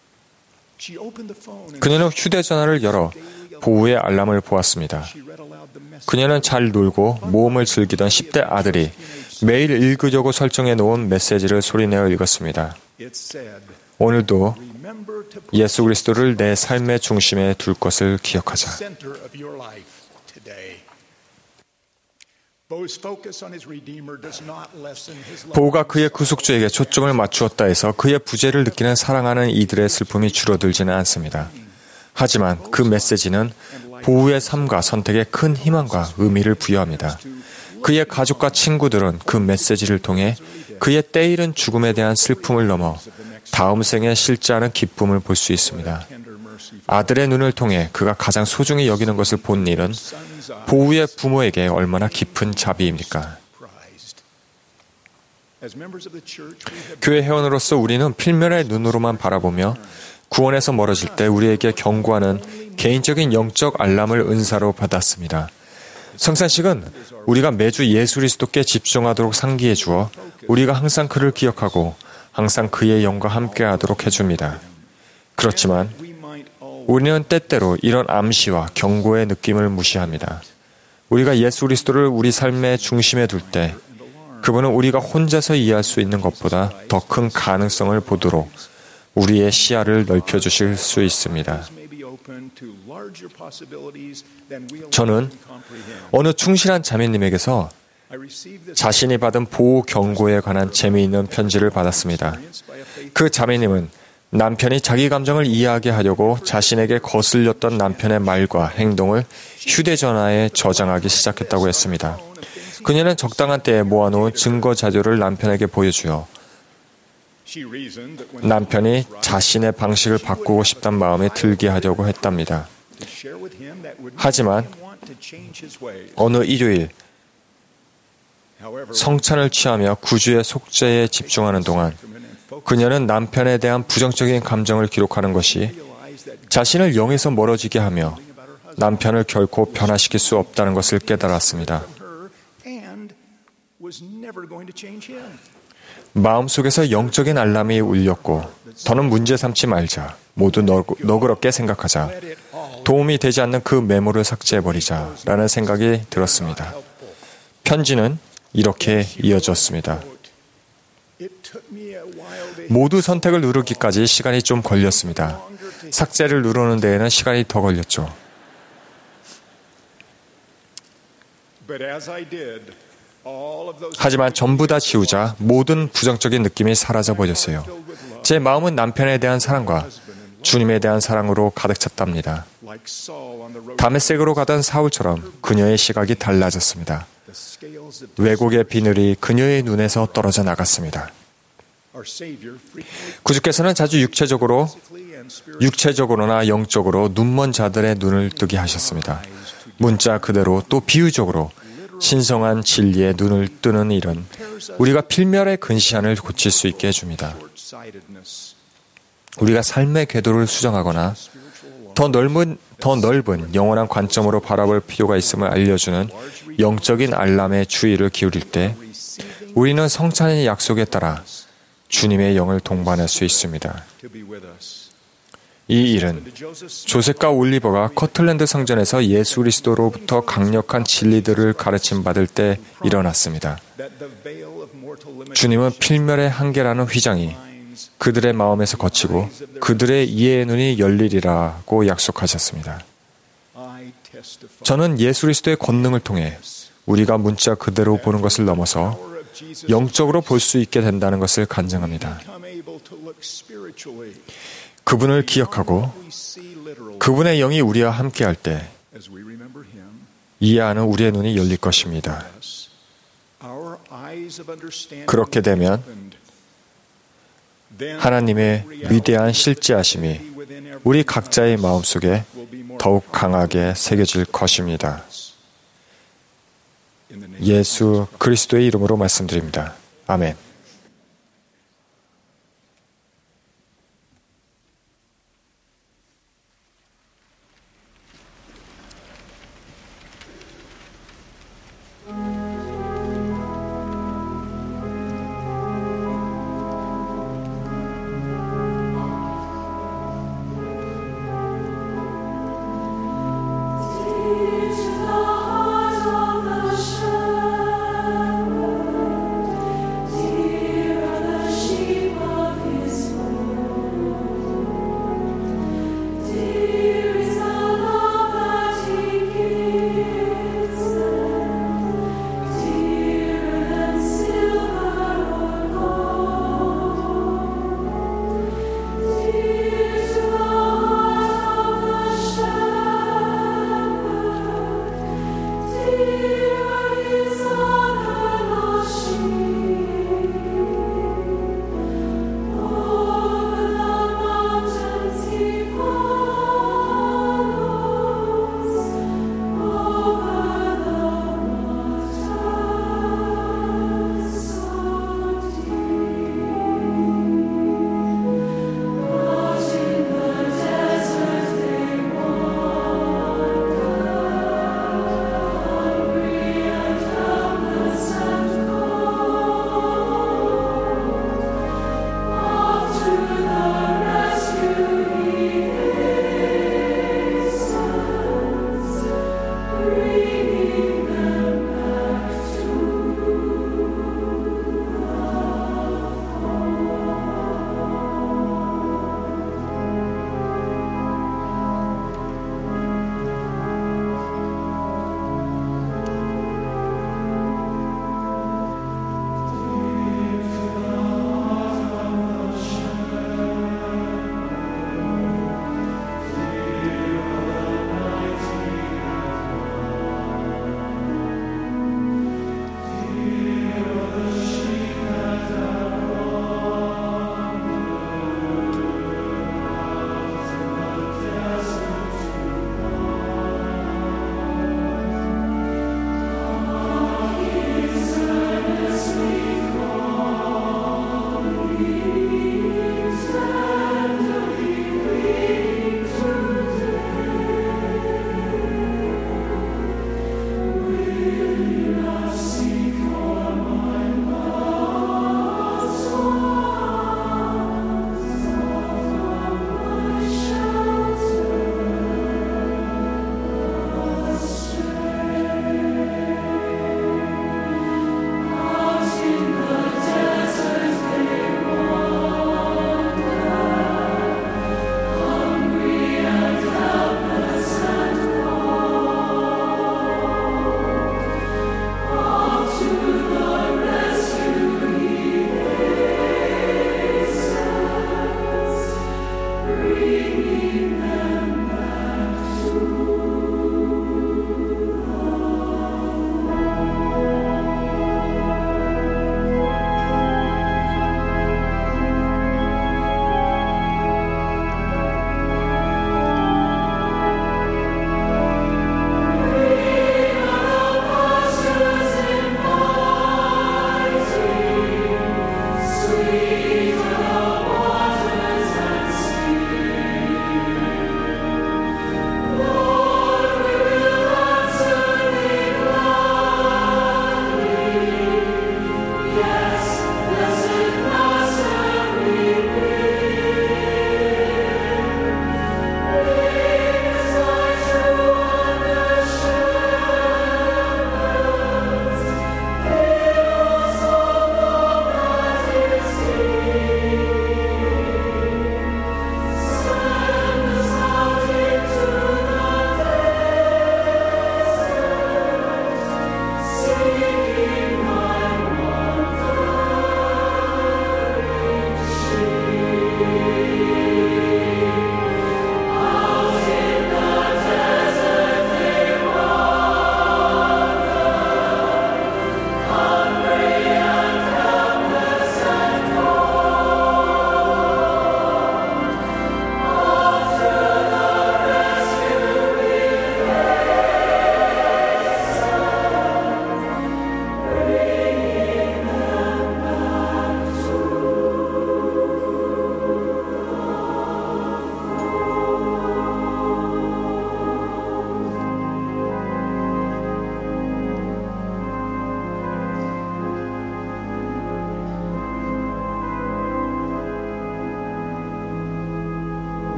그녀는 휴대전화를 열어 보우의 알람을 보았습니다. 그녀는 잘 놀고 모험을 즐기던 10대 아들이 매일 읽으려고 설정해 놓은 메시지를 소리내어 읽었습니다. 오늘도 예수 그리스도를 내 삶의 중심에 둘 것을 기억하자. 보우가 그의 구속주에게 초점을 맞추었다 해서 그의 부재를 느끼는 사랑하는 이들의 슬픔이 줄어들지는 않습니다. 하지만 그 메시지는 보우의 삶과 선택에 큰 희망과 의미를 부여합니다. 그의 가족과 친구들은 그 메시지를 통해 그의 때이른 죽음에 대한 슬픔을 넘어 다음 생에 실제하는 기쁨을 볼 수 있습니다. 아들의 눈을 통해 그가 가장 소중히 여기는 것을 본 일은 보우의 부모에게 얼마나 깊은 자비입니까? 교회 회원으로서 우리는 필면의 눈으로만 바라보며 구원에서 멀어질 때 우리에게 경고하는 개인적인 영적 알람을 은사로 받았습니다. 성찬식은 우리가 매주 예수 그리스도께 집중하도록 상기해 주어 우리가 항상 그를 기억하고 항상 그의 영과 함께하도록 해줍니다. 그렇지만 우리는 때때로 이런 암시와 경고의 느낌을 무시합니다. 우리가 예수 그리스도를 우리 삶의 중심에 둘 때 그분은 우리가 혼자서 이해할 수 있는 것보다 더 큰 가능성을 보도록 우리의 시야를 넓혀주실 수 있습니다. 저는 어느 충실한 자매님에게서 자신이 받은 보호 경고에 관한 재미있는 편지를 받았습니다. 그 자매님은 남편이 자기 감정을 이해하게 하려고 자신에게 거슬렸던 남편의 말과 행동을 휴대전화에 저장하기 시작했다고 했습니다. 그녀는 적당한 때에 모아놓은 증거 자료를 남편에게 보여주어 남편이 자신의 방식을 바꾸고 싶다는 마음에 들게 하려고 했답니다. 하지만 어느 일요일 성찬을 취하며 구주의 속죄에 집중하는 동안 그녀는 남편에 대한 부정적인 감정을 기록하는 것이 자신을 영에서 멀어지게 하며 남편을 결코 변화시킬 수 없다는 것을 깨달았습니다. 마음속에서 영적인 알람이 울렸고 더는 문제 삼지 말자. 모두 너그럽게 생각하자. 도움이 되지 않는 그 메모를 삭제해버리자 라는 생각이 들었습니다. 편지는 이렇게 이어졌습니다. 모두 선택을 누르기까지 시간이 좀 걸렸습니다. 삭제를 누르는 데에는 시간이 더 걸렸죠. 하지만 전부 다 지우자 모든 부정적인 느낌이 사라져 버렸어요. 제 마음은 남편에 대한 사랑과 주님에 대한 사랑으로 가득 찼답니다. 다메섹으로 가던 사울처럼 그녀의 시각이 달라졌습니다. 왜곡의 비늘이 그녀의 눈에서 떨어져 나갔습니다. 구주께서는 자주 육체적으로나 영적으로 눈먼 자들의 눈을 뜨게 하셨습니다. 문자 그대로 또 비유적으로 신성한 진리의 눈을 뜨는 일은 우리가 필멸의 근시안을 고칠 수 있게 해줍니다. 우리가 삶의 궤도를 수정하거나 더 넓은 영원한 관점으로 바라볼 필요가 있음을 알려주는 영적인 알람에 주의를 기울일 때 우리는 성찬의 약속에 따라 주님의 영을 동반할 수 있습니다. 이 일은 조셉과 올리버가 커틀랜드 성전에서 예수 그리스도로부터 강력한 진리들을 가르침 받을 때 일어났습니다. 주님은 필멸의 한계라는 휘장이 그들의 마음에서 거치고 그들의 이해의 눈이 열리리라고 약속하셨습니다. 저는 예수 그리스도의 권능을 통해 우리가 문자 그대로 보는 것을 넘어서 영적으로 볼 수 있게 된다는 것을 간증합니다. 그분을 기억하고 그분의 영이 우리와 함께할 때 이해하는 우리의 눈이 열릴 것입니다. 그렇게 되면 하나님의 위대한 실제하심이 우리 각자의 마음속에 더욱 강하게 새겨질 것입니다. 예수 그리스도의 이름으로 말씀드립니다. 아멘.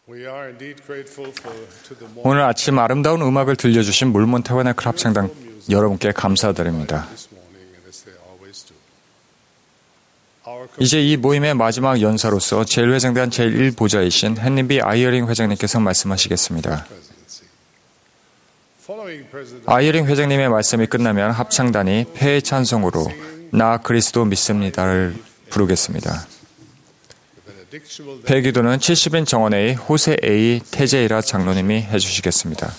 오늘 아침 아름다운 음악을 들려주신 몰몬 태버나클 합창단 여러분께 감사드립니다. 이제 이 모임의 마지막 연사로서 제1회장단 제1보좌이신 헨리 아이어링 회장님께서 말씀하시겠습니다. 아이어링 회장님의 말씀이 끝나면 합창단이 폐의 찬송으로 나 그리스도 믿습니다를 부르겠습니다. 폐기도는 70인 정원회의 호세 A. 테제이라 장로님이 해주시겠습니다.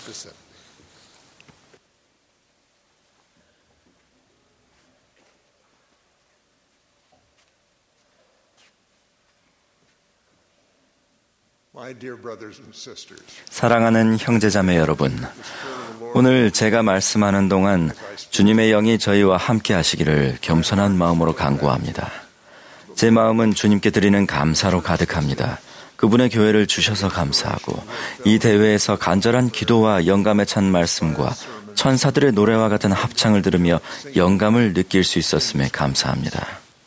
사랑하는 형제자매 여러분, 오늘 제가 말씀하는 동안 주님의 영이 저희와 함께 하시기를 겸손한 마음으로 간구합니다. 제 마음은 주님께 드리는 감사로 가득합니다. 그분의 교회를 주셔서 감사하고 이 대회에서 간절한 기도와 영감에 찬 말씀과 천사들의 노래와 같은 합창을 들으며 영감을 느낄 수 있었음에 감사합니다.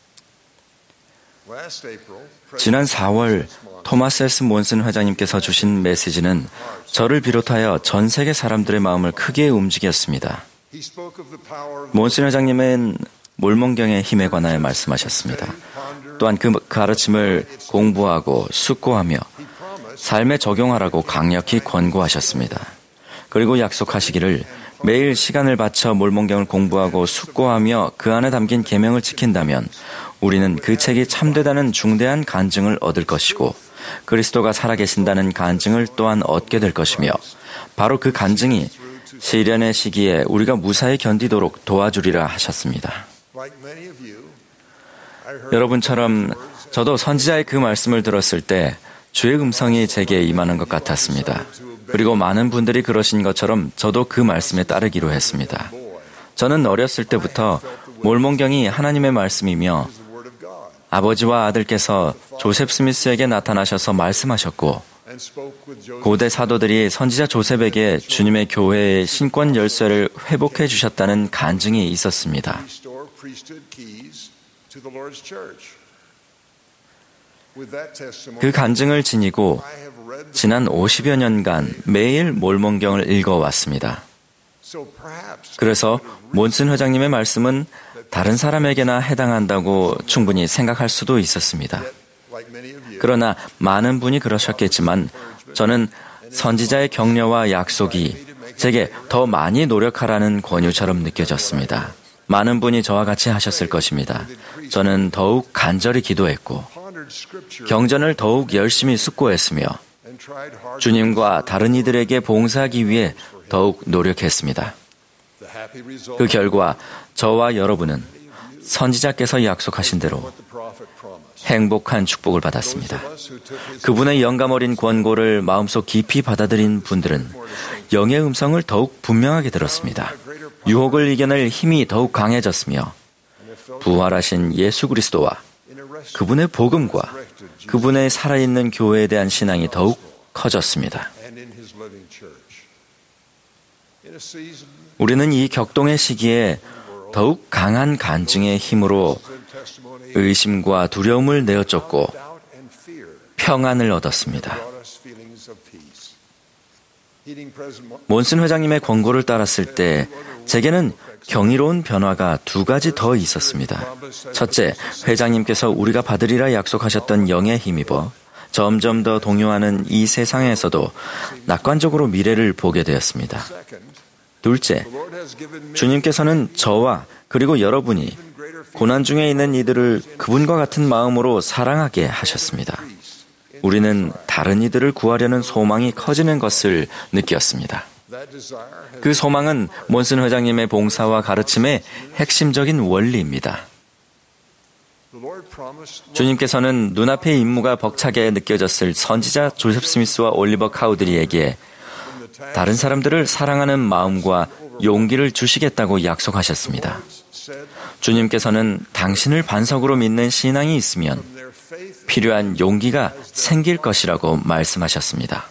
지난 4월 토마스 S. 몬슨 회장님께서 주신 메시지는 저를 비롯하여 전 세계 사람들의 마음을 크게 움직였습니다. 몬슨 회장님은 몰몬경의 힘에 관하여 말씀하셨습니다. 또한 그 가르침을 공부하고 숙고하며 삶에 적용하라고 강력히 권고하셨습니다. 그리고 약속하시기를 매일 시간을 바쳐 몰몬경을 공부하고 숙고하며 그 안에 담긴 계명을 지킨다면 우리는 그 책이 참되다는 중대한 간증을 얻을 것이고 그리스도가 살아계신다는 간증을 또한 얻게 될 것이며 바로 그 간증이 시련의 시기에 우리가 무사히 견디도록 도와주리라 하셨습니다. 여러분처럼 저도 선지자의 그 말씀을 들었을 때 주의 음성이 제게 임하는 것 같았습니다. 그리고 많은 분들이 그러신 것처럼 저도 그 말씀에 따르기로 했습니다. 저는 어렸을 때부터 몰몬경이 하나님의 말씀이며 아버지와 아들께서 조셉 스미스에게 나타나셔서 말씀하셨고 고대 사도들이 선지자 조셉에게 주님의 교회의 신권 열쇠를 회복해 주셨다는 간증이 있었습니다. 그 간증을 지니고 지난 50여 년간 매일 몰몬경을 읽어왔습니다. 그래서 몬슨 회장님의 말씀은 다른 사람에게나 해당한다고 충분히 생각할 수도 있었습니다. 그러나 많은 분이 그러셨겠지만 저는 선지자의 격려와 약속이 제게 더 많이 노력하라는 권유처럼 느껴졌습니다. 많은 분이 저와 같이 하셨을 것입니다. 저는 더욱 간절히 기도했고 경전을 더욱 열심히 숙고했으며 주님과 다른 이들에게 봉사하기 위해 더욱 노력했습니다. 그 결과 저와 여러분은 선지자께서 약속하신 대로 행복한 축복을 받았습니다. 그분의 영감 어린 권고를 마음속 깊이 받아들인 분들은 영의 음성을 더욱 분명하게 들었습니다. 유혹을 이겨낼 힘이 더욱 강해졌으며 부활하신 예수 그리스도와 그분의 복음과 그분의 살아있는 교회에 대한 신앙이 더욱 커졌습니다. 우리는 이 격동의 시기에 더욱 강한 간증의 힘으로 의심과 두려움을 내어쫓고 평안을 얻었습니다. 몬슨 회장님의 권고를 따랐을 때 제게는 경이로운 변화가 두 가지 더 있었습니다. 첫째, 회장님께서 우리가 받으리라 약속하셨던 영에 힘입어 점점 더 동요하는 이 세상에서도 낙관적으로 미래를 보게 되었습니다. 둘째, 주님께서는 저와 그리고 여러분이 고난 중에 있는 이들을 그분과 같은 마음으로 사랑하게 하셨습니다. 우리는 다른 이들을 구하려는 소망이 커지는 것을 느꼈습니다. 그 소망은 몬슨 회장님의 봉사와 가르침의 핵심적인 원리입니다. 주님께서는 눈앞의 임무가 벅차게 느껴졌을 선지자 조셉 스미스와 올리버 카우드리에게 다른 사람들을 사랑하는 마음과 용기를 주시겠다고 약속하셨습니다. 주님께서는 당신을 반석으로 믿는 신앙이 있으면 필요한 용기가 생길 것이라고 말씀하셨습니다.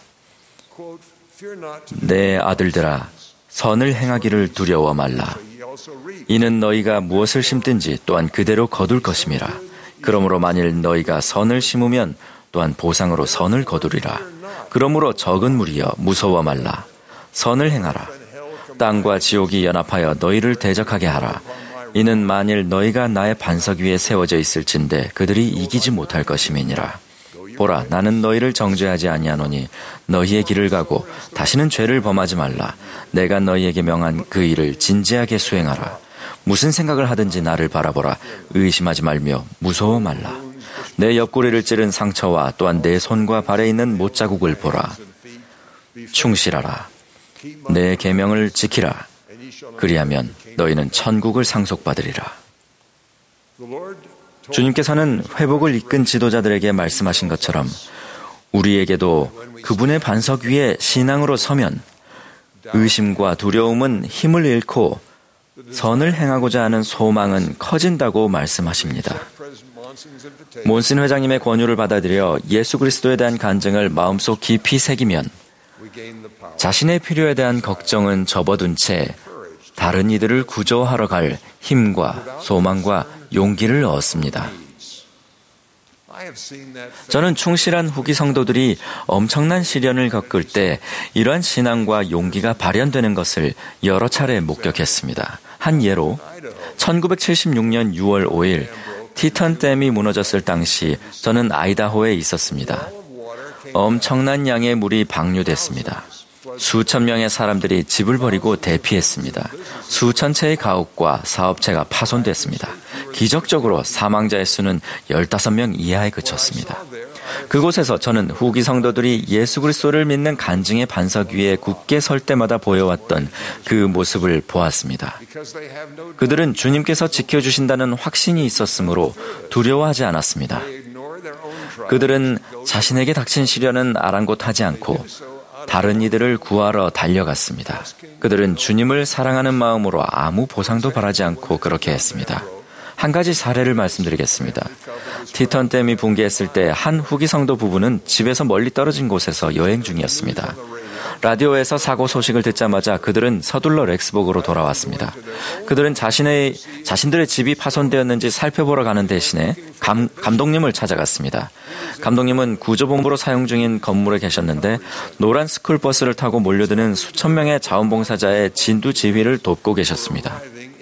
내 아들들아, 선을 행하기를 두려워 말라. 이는 너희가 무엇을 심든지 또한 그대로 거둘 것임이라. 그러므로 만일 너희가 선을 심으면 또한 보상으로 선을 거두리라. 그러므로 적은 무리여 무서워 말라. 선을 행하라. 땅과 지옥이 연합하여 너희를 대적하게 하라. 이는 만일 너희가 나의 반석 위에 세워져 있을진데 그들이 이기지 못할 것임이니라. 보라, 나는 너희를 정죄하지 아니하노니 너희의 길을 가고 다시는 죄를 범하지 말라. 내가 너희에게 명한 그 일을 진지하게 수행하라. 무슨 생각을 하든지 나를 바라보라. 의심하지 말며 무서워 말라. 내 옆구리를 찌른 상처와 또한 내 손과 발에 있는 못자국을 보라. 충실하라. 내 계명을 지키라. 그리하면 너희는 천국을 상속받으리라. 주님께서는 회복을 이끈 지도자들에게 말씀하신 것처럼 우리에게도 그분의 반석 위에 신앙으로 서면 의심과 두려움은 힘을 잃고 선을 행하고자 하는 소망은 커진다고 말씀하십니다. 몬슨 회장님의 권유를 받아들여 예수 그리스도에 대한 간증을 마음속 깊이 새기면 자신의 필요에 대한 걱정은 접어둔 채 다른 이들을 구조하러 갈 힘과 소망과 용기를 얻습니다. 저는 충실한 후기 성도들이 엄청난 시련을 겪을 때 이러한 신앙과 용기가 발현되는 것을 여러 차례 목격했습니다. 한 예로 1976년 6월 5일 티턴 댐이 무너졌을 당시 저는 아이다호에 있었습니다. 엄청난 양의 물이 방류됐습니다. 수천 명의 사람들이 집을 버리고 대피했습니다. 수천 채의 가옥과 사업체가 파손됐습니다. 기적적으로 사망자의 수는 15명 이하에 그쳤습니다. 그곳에서 저는 후기 성도들이 예수 그리스도를 믿는 간증의 반석 위에 굳게 설 때마다 보여왔던 그 모습을 보았습니다. 그들은 주님께서 지켜주신다는 확신이 있었으므로 두려워하지 않았습니다. 그들은 자신에게 닥친 시련은 아랑곳하지 않고 다른 이들을 구하러 달려갔습니다. 그들은 주님을 사랑하는 마음으로 아무 보상도 바라지 않고 그렇게 했습니다. 한 가지 사례를 말씀드리겠습니다. 티턴 댐이 붕괴했을 때 한 후기 성도 부부는 집에서 멀리 떨어진 곳에서 여행 중이었습니다. 라디오에서 사고 소식을 듣자마자 그들은 서둘러 렉스버그로 돌아왔습니다. 그들은 자신들의 집이 파손되었는지 살펴보러 가는 대신에 감독님을 찾아갔습니다. 감독님은 구조본부로 사용 중인 건물에 계셨는데 노란 스쿨버스를 타고 몰려드는 수천 명의 자원봉사자의 진두지휘를 돕고 계셨습니다.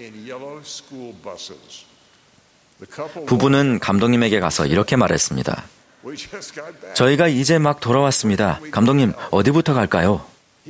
부부는 감독님에게 가서 이렇게 말했습니다. 저희가 이제 막 돌아왔습니다. 감독님, 어디부터 갈까요?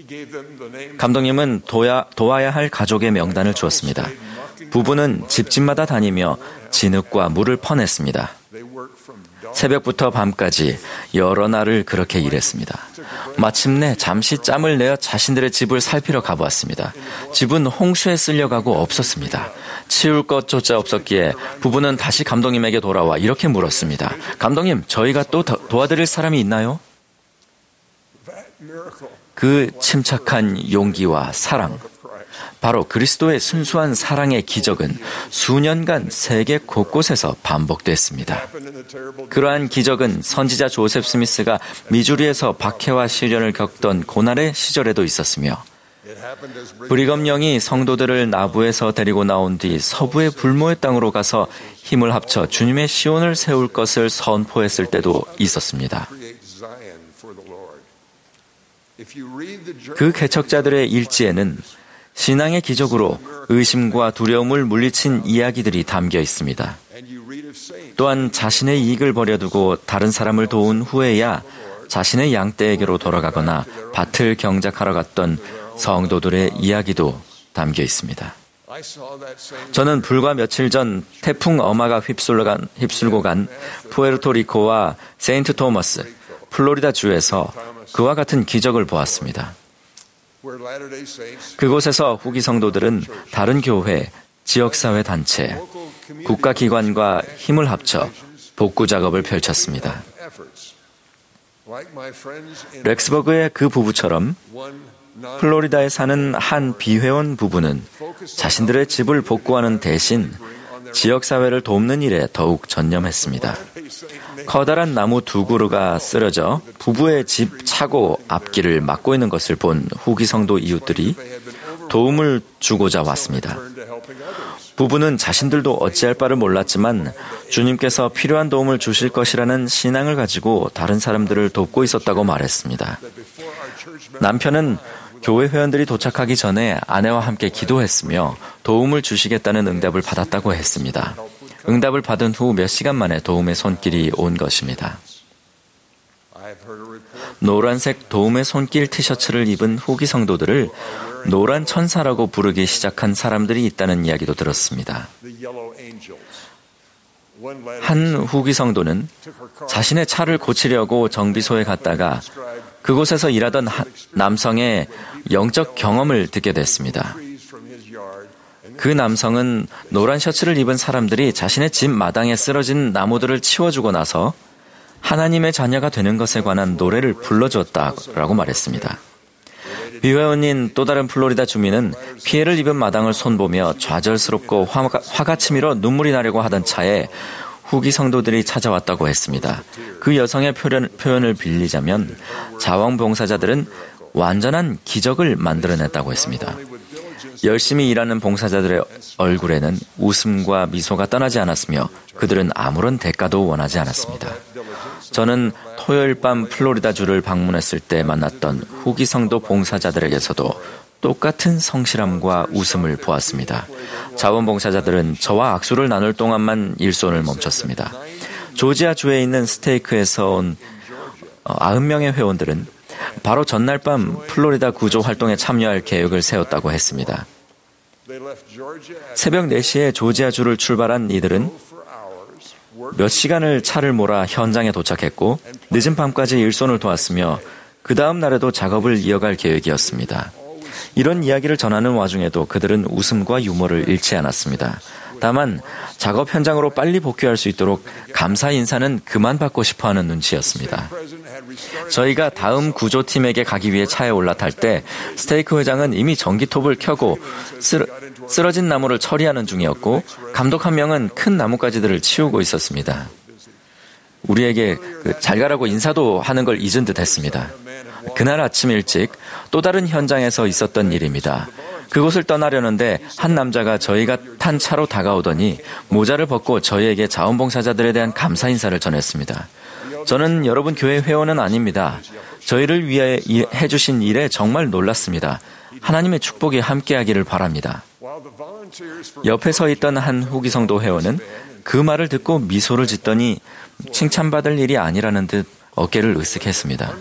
감독님은 도와야 할 가족의 명단을 주었습니다. 부부는 집집마다 다니며 진흙과 물을 퍼냈습니다. 새벽부터 밤까지 여러 날을 그렇게 일했습니다. 마침내 잠시 짬을 내어 자신들의 집을 살피러 가보았습니다. 집은 홍수에 쓸려가고 없었습니다. 치울 것조차 없었기에 부부는 다시 감독님에게 돌아와 이렇게 물었습니다. 감독님, 저희가 또 도와드릴 사람이 있나요? 그 침착한 용기와 사랑, 바로 그리스도의 순수한 사랑의 기적은 수년간 세계 곳곳에서 반복됐습니다. 그러한 기적은 선지자 조셉 스미스가 미주리에서 박해와 시련을 겪던 고난의 시절에도 있었으며 브리검령이 성도들을 나부에서 데리고 나온 뒤 서부의 불모의 땅으로 가서 힘을 합쳐 주님의 시온을 세울 것을 선포했을 때도 있었습니다. 그 개척자들의 일지에는 신앙의 기적으로 의심과 두려움을 물리친 이야기들이 담겨 있습니다. 또한 자신의 이익을 버려두고 다른 사람을 도운 후에야 자신의 양떼에게로 돌아가거나 밭을 경작하러 갔던 성도들의 이야기도 담겨 있습니다. 저는 불과 며칠 전 태풍 어마가 휩쓸고 간 푸에르토리코와 세인트 토머스, 플로리다 주에서 그와 같은 기적을 보았습니다. 그곳에서 후기 성도들은 다른 교회, 지역사회 단체, 국가기관과 힘을 합쳐 복구 작업을 펼쳤습니다. 렉스버그의 그 부부처럼 플로리다에 사는 한 비회원 부부는 자신들의 집을 복구하는 대신 지역사회를 돕는 일에 더욱 전념했습니다. 커다란 나무 2그루가 쓰러져 부부의 집 차고 앞길을 막고 있는 것을 본 후기 성도 이웃들이 도움을 주고자 왔습니다. 부부는 자신들도 어찌할 바를 몰랐지만 주님께서 필요한 도움을 주실 것이라는 신앙을 가지고 다른 사람들을 돕고 있었다고 말했습니다. 남편은 교회 회원들이 도착하기 전에 아내와 함께 기도했으며 도움을 주시겠다는 응답을 받았다고 했습니다. 응답을 받은 후 몇 시간 만에 도움의 손길이 온 것입니다. 노란색 도움의 손길 티셔츠를 입은 후기 성도들을 노란 천사라고 부르기 시작한 사람들이 있다는 이야기도 들었습니다. 한 후기 성도는 자신의 차를 고치려고 정비소에 갔다가 그곳에서 일하던 남성의 영적 경험을 듣게 됐습니다. 그 남성은 노란 셔츠를 입은 사람들이 자신의 집 마당에 쓰러진 나무들을 치워주고 나서 하나님의 자녀가 되는 것에 관한 노래를 불러주었다라고 말했습니다. 비회원인 또 다른 플로리다 주민은 피해를 입은 마당을 손보며 좌절스럽고 화가 치밀어 눈물이 나려고 하던 차에 후기 성도들이 찾아왔다고 했습니다. 그 여성의 표현을 빌리자면 자원봉사자들은 완전한 기적을 만들어냈다고 했습니다. 열심히 일하는 봉사자들의 얼굴에는 웃음과 미소가 떠나지 않았으며 그들은 아무런 대가도 원하지 않았습니다. 저는 토요일 밤 플로리다주를 방문했을 때 만났던 후기 성도 봉사자들에게서도 똑같은 성실함과 웃음을 보았습니다. 자원봉사자들은 저와 악수를 나눌 동안만 일손을 멈췄습니다. 조지아주에 있는 스테이크에서 온 90명의 회원들은 바로 전날 밤 플로리다 구조 활동에 참여할 계획을 세웠다고 했습니다. 새벽 4시에 조지아주를 출발한 이들은 몇 시간을 차를 몰아 현장에 도착했고 늦은 밤까지 일손을 도왔으며 그 다음 날에도 작업을 이어갈 계획이었습니다. 이런 이야기를 전하는 와중에도 그들은 웃음과 유머를 잃지 않았습니다. 다만 작업 현장으로 빨리 복귀할 수 있도록 감사 인사는 그만 받고 싶어하는 눈치였습니다. 저희가 다음 구조팀에게 가기 위해 차에 올라탈 때 스테이크 회장은 이미 전기톱을 켜고 쓰러진 나무를 처리하는 중이었고 감독 한 명은 큰 나뭇가지들을 치우고 있었습니다. 우리에게 잘 가라고 인사도 하는 걸 잊은 듯 했습니다. 그날 아침 일찍 또 다른 현장에서 있었던 일입니다. 그곳을 떠나려는데 한 남자가 저희가 탄 차로 다가오더니 모자를 벗고 저희에게 자원봉사자들에 대한 감사 인사를 전했습니다. 저는 여러분 교회 회원은 아닙니다. 저희를 위해 해주신 일에 정말 놀랐습니다. 하나님의 축복이 함께하기를 바랍니다. 옆에 서 있던 한 후기 성도 회원은 그 말을 듣고 미소를 짓더니 칭찬받을 일이 아니라는 듯 어깨를 으쓱했습니다.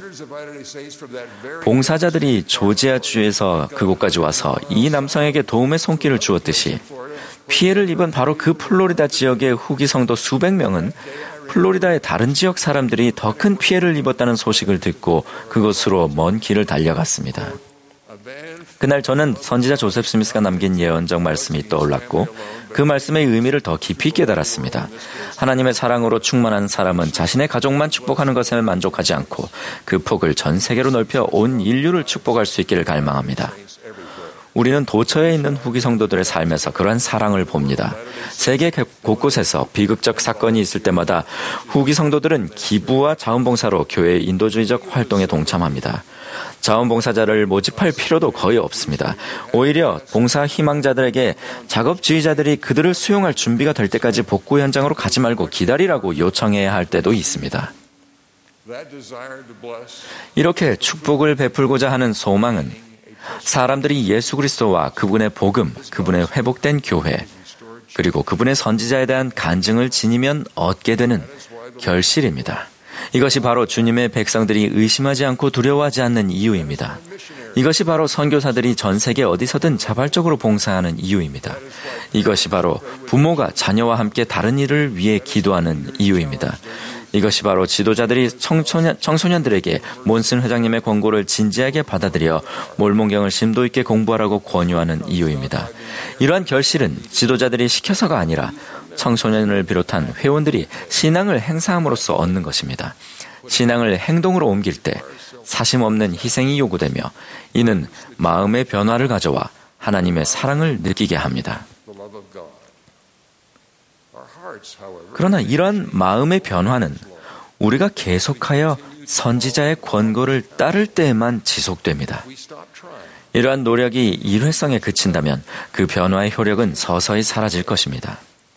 봉사자들이 조지아주에서 그곳까지 와서 이 남성에게 도움의 손길을 주었듯이 피해를 입은 바로 그 플로리다 지역의 후기 성도 수백 명은 플로리다의 다른 지역 사람들이 더 큰 피해를 입었다는 소식을 듣고 그곳으로 먼 길을 달려갔습니다. 그날 저는 선지자 조셉 스미스가 남긴 예언적 말씀이 떠올랐고 그 말씀의 의미를 더 깊이 깨달았습니다. 하나님의 사랑으로 충만한 사람은 자신의 가족만 축복하는 것에 만족하지 않고 그 폭을 전 세계로 넓혀 온 인류를 축복할 수 있기를 갈망합니다. 우리는 도처에 있는 후기 성도들의 삶에서 그러한 사랑을 봅니다. 세계 곳곳에서 비극적 사건이 있을 때마다 후기 성도들은 기부와 자원봉사로 교회의 인도주의적 활동에 동참합니다. 자원봉사자를 모집할 필요도 거의 없습니다. 오히려 봉사 희망자들에게 작업지휘자들이 그들을 수용할 준비가 될 때까지 복구 현장으로 가지 말고 기다리라고 요청해야 할 때도 있습니다. 이렇게 축복을 베풀고자 하는 소망은 사람들이 예수 그리스도와 그분의 복음, 그분의 회복된 교회, 그리고 그분의 선지자에 대한 간증을 지니면 얻게 되는 결실입니다. 이것이 바로 주님의 백성들이 의심하지 않고 두려워하지 않는 이유입니다. 이것이 바로 선교사들이 전 세계 어디서든 자발적으로 봉사하는 이유입니다. 이것이 바로 부모가 자녀와 함께 다른 일을 위해 기도하는 이유입니다. 이것이 바로 지도자들이 청소년들에게 몬슨 회장님의 권고를 진지하게 받아들여 몰몬경을 심도 있게 공부하라고 권유하는 이유입니다. 이러한 결실은 지도자들이 시켜서가 아니라 청소년을 비롯한 회원들이 신앙을 행사함으로써 얻는 것입니다. 신앙을 행동으로 옮길 때 사심 없는 희생이 요구되며 이는 마음의 변화를 가져와 하나님의 사랑을 느끼게 합니다. 그러나 이러한 마음의 변화는 우리가 계속하여 선지자의 권고를 따를 때에만 지속됩니다. 이러한 노력이 일회성에 그친다면 그 변화의 효력은 서서히 사라질 것입니다.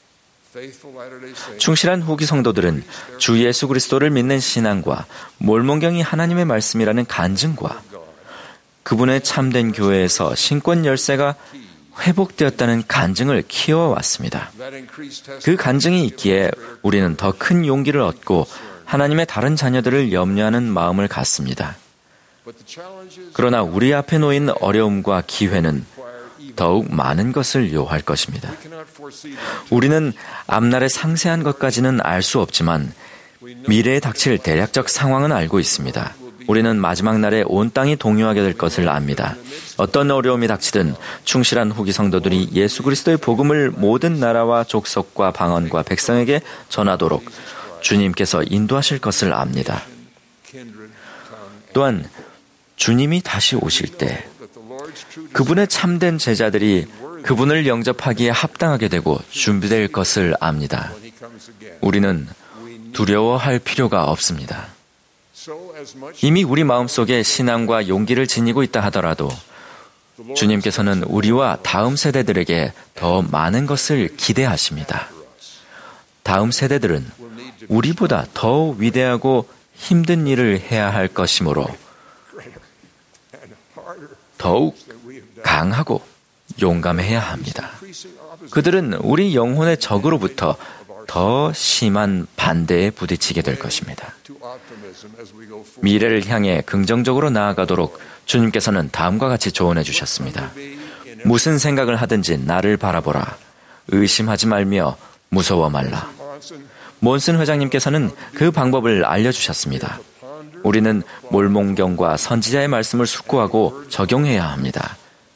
충실한 후기 성도들은 주 예수 그리스도를 믿는 신앙과 몰몬경이 하나님의 말씀이라는 간증과 그분의 참된 교회에서 신권 열쇠가 회복되었다는 간증을 키워왔습니다. 그 간증이 있기에 우리는 더 큰 용기를 얻고 하나님의 다른 자녀들을 염려하는 마음을 갖습니다. 그러나 우리 앞에 놓인 어려움과 기회는 더욱 많은 것을 요할 것입니다. 우리는 앞날의 상세한 것까지는 알 수 없지만 미래에 닥칠 대략적 상황은 알고 있습니다. 우리는 마지막 날에 온 땅이 동요하게 될 것을 압니다. 어떤 어려움이 닥치든 충실한 후기 성도들이 예수 그리스도의 복음을 모든 나라와 족속과 방언과 백성에게 전하도록 주님께서 인도하실 것을 압니다. 또한 주님이 다시 오실 때 그분의 참된 제자들이 그분을 영접하기에 합당하게 되고 준비될 것을 압니다. 우리는 두려워할 필요가 없습니다. 이미 우리 마음속에 신앙과 용기를 지니고 있다 하더라도 주님께서는 우리와 다음 세대들에게 더 많은 것을 기대하십니다. 다음 세대들은 우리보다 더 위대하고 힘든 일을 해야 할 것이므로 더욱 강하고 용감해야 합니다. 그들은 우리 영혼의 적으로부터 더 심한 반대에 부딪히게 될 것입니다. 미래를 향해 긍정적으로 나아가도록 주님께서는 다음과 같이 조언해 주셨습니다. 무슨 생각을 하든지 나를 바라보라. 의심하지 말며 무서워 말라. 몬슨 회장님께서는 그 방법을 알려주셨습니다. 우리는 몰몬경과 선지자의 말씀을 숙고하고 적용해야 합니다.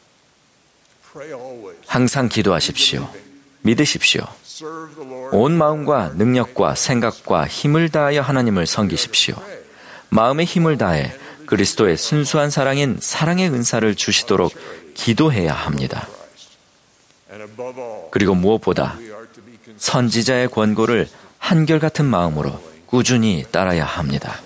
항상 기도하십시오. 믿으십시오. 온 마음과 능력과 생각과 힘을 다하여 하나님을 섬기십시오. 마음의 힘을 다해 그리스도의 순수한 사랑인 사랑의 은사를 주시도록 기도해야 합니다. 그리고 무엇보다 선지자의 권고를 한결같은 마음으로 꾸준히 따라야 합니다.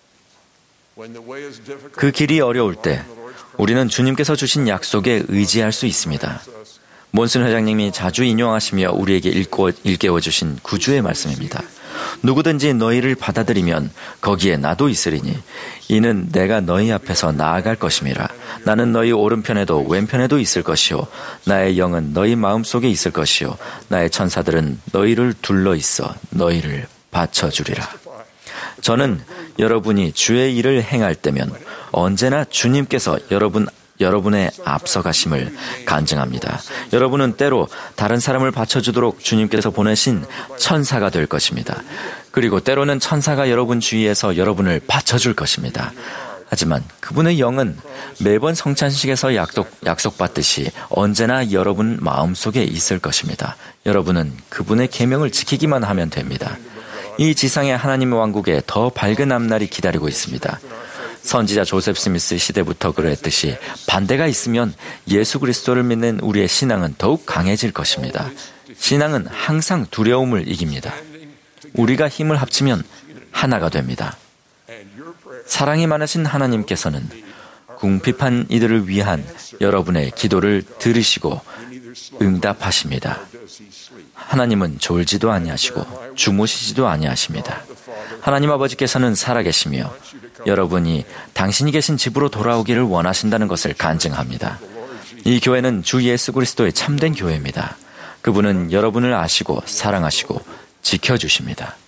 그 길이 어려울 때 우리는 주님께서 주신 약속에 의지할 수 있습니다. 몬슨 회장님이 자주 인용하시며 우리에게 일깨워 주신 구주의 말씀입니다. 누구든지 너희를 받아들이면 거기에 나도 있으리니 이는 내가 너희 앞에서 나아갈 것임이라. 나는 너희 오른편에도 왼편에도 있을 것이요 나의 영은 너희 마음속에 있을 것이요 나의 천사들은 너희를 둘러 있어 너희를 받쳐주리라. 저는 여러분이 주의 일을 행할 때면 언제나 주님께서 여러분의 앞서가심을 간증합니다. 여러분은 때로 다른 사람을 받쳐주도록 주님께서 보내신 천사가 될 것입니다. 그리고 때로는 천사가 여러분 주위에서 여러분을 받쳐줄 것입니다. 하지만 그분의 영은 매번 성찬식에서 약속받듯이 언제나 여러분 마음속에 있을 것입니다. 여러분은 그분의 계명을 지키기만 하면 됩니다. 이 지상의 하나님의 왕국에 더 밝은 앞날이 기다리고 있습니다. 선지자 조셉 스미스 시대부터 그랬듯이 반대가 있으면 예수 그리스도를 믿는 우리의 신앙은 더욱 강해질 것입니다. 신앙은 항상 두려움을 이깁니다. 우리가 힘을 합치면 하나가 됩니다. 사랑이 많으신 하나님께서는 궁핍한 이들을 위한 여러분의 기도를 들으시고 응답하십니다. 하나님은 졸지도 아니하시고 주무시지도 아니하십니다. 하나님 아버지께서는 살아계시며 여러분이 당신이 계신 집으로 돌아오기를 원하신다는 것을 간증합니다. 이 교회는 주 예수 그리스도의 참된 교회입니다. 그분은 여러분을 아시고 사랑하시고 지켜주십니다.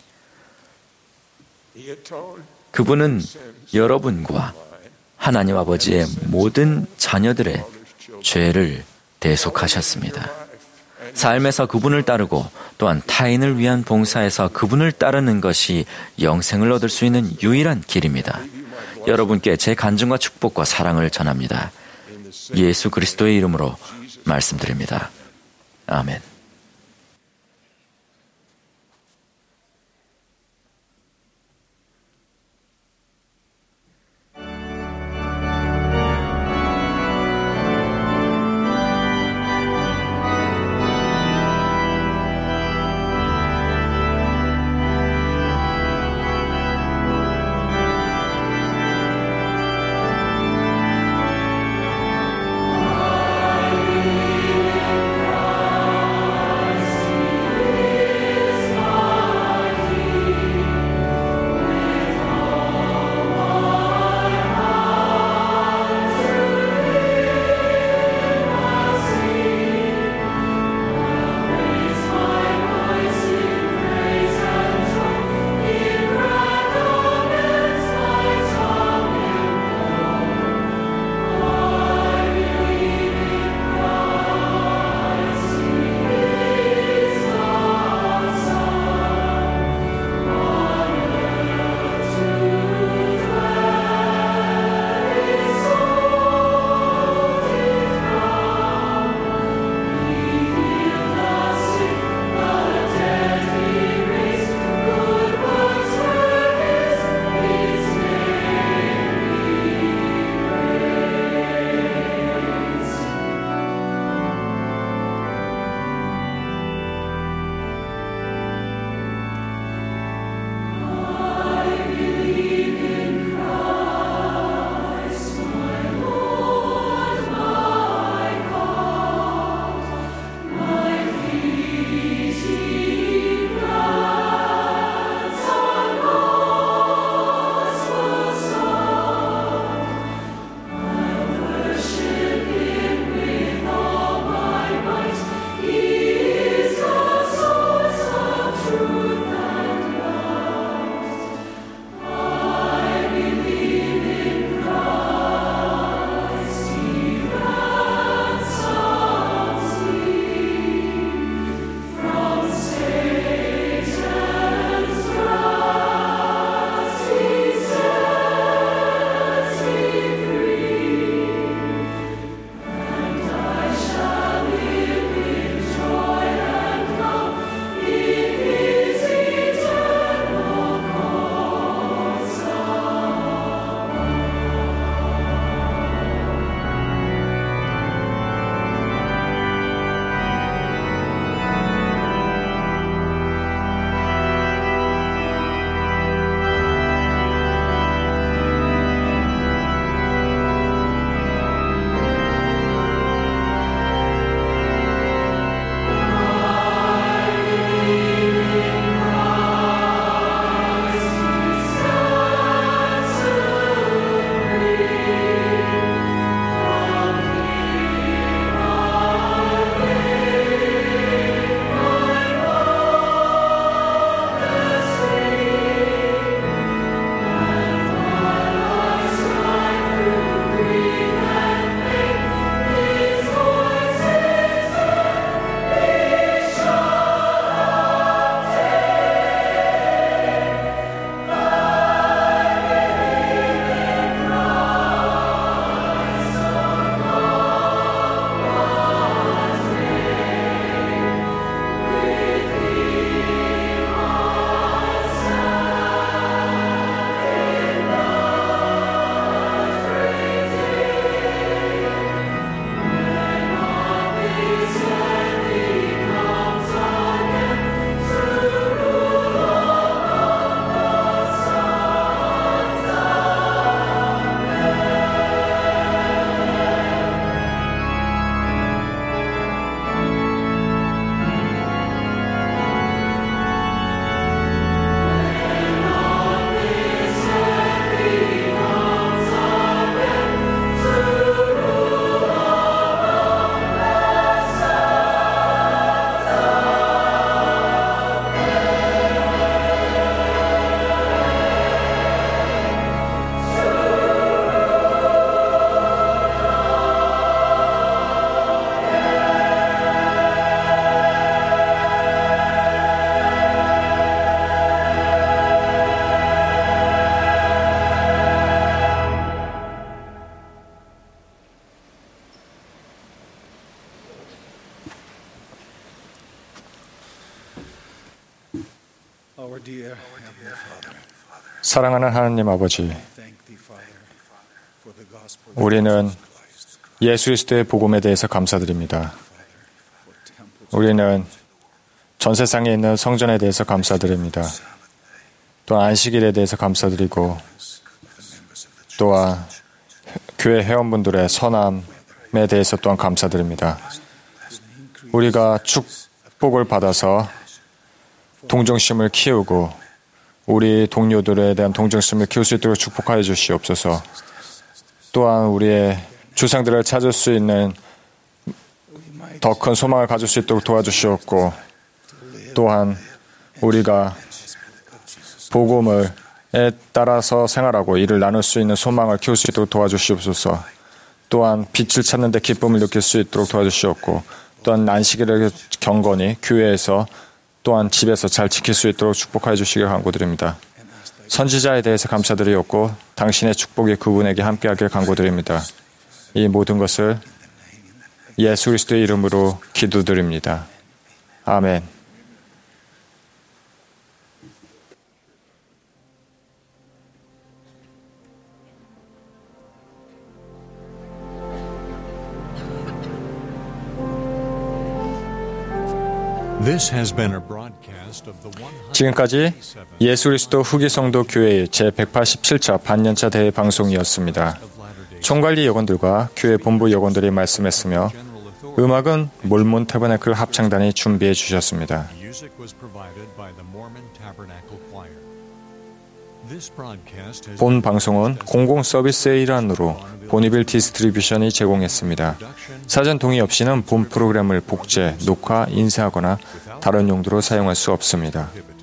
그분은 여러분과 하나님 아버지의 모든 자녀들의 죄를 대속하셨습니다. 삶에서 그분을 따르고 또한 타인을 위한 봉사에서 그분을 따르는 것이 영생을 얻을 수 있는 유일한 길입니다. 여러분께 제 간증과 축복과 사랑을 전합니다. 예수 그리스도의 이름으로 말씀드립니다. 아멘. 사랑하는 하나님 아버지, 우리는 예수 그리스도의 복음에 대해서 감사드립니다. 우리는 전 세상에 있는 성전에 대해서 감사드립니다. 또한 안식일에 대해서 감사드리고 또한 교회 회원분들의 선함에 대해서 또한 감사드립니다. 우리가 축복을 받아서 동정심을 키우고 우리 동료들에 대한 동정심을 키울 수 있도록 축복하여 주시옵소서. 또한 우리의 주상들을 찾을 수 있는 더 큰 소망을 가질 수 있도록 도와주시옵고, 또한 우리가 복음에 따라서 생활하고 이를 나눌 수 있는 소망을 키울 수 있도록 도와주시옵소서. 또한 빛을 찾는 데 기쁨을 느낄 수 있도록 도와주시옵고, 또한 안식일을 경건히 교회에서 또한 집에서 잘 지킬 수 있도록 축복하여 주시길 간구드립니다. 선지자에 대해서 감사드리옵고 당신의 축복이 그분에게 함께하길 간구드립니다. 이 모든 것을 예수 그리스도의 이름으로 기도드립니다. 아멘. 지금까지 예수 그리스도 후기 성도 교회의 제187차 반년차 대회 방송이었습니다. 총관리 여건들과 교회 본부 여건들이 말씀했으며 음악은 몰몬 태버나클 합창단이 준비해 주셨습니다. 본 방송은 공공 서비스의 일환으로 보니빌 디스트리뷰션이 제공했습니다. 사전 동의 없이는 본 프로그램을 복제, 녹화, 인쇄하거나 다른 용도로 사용할 수 없습니다.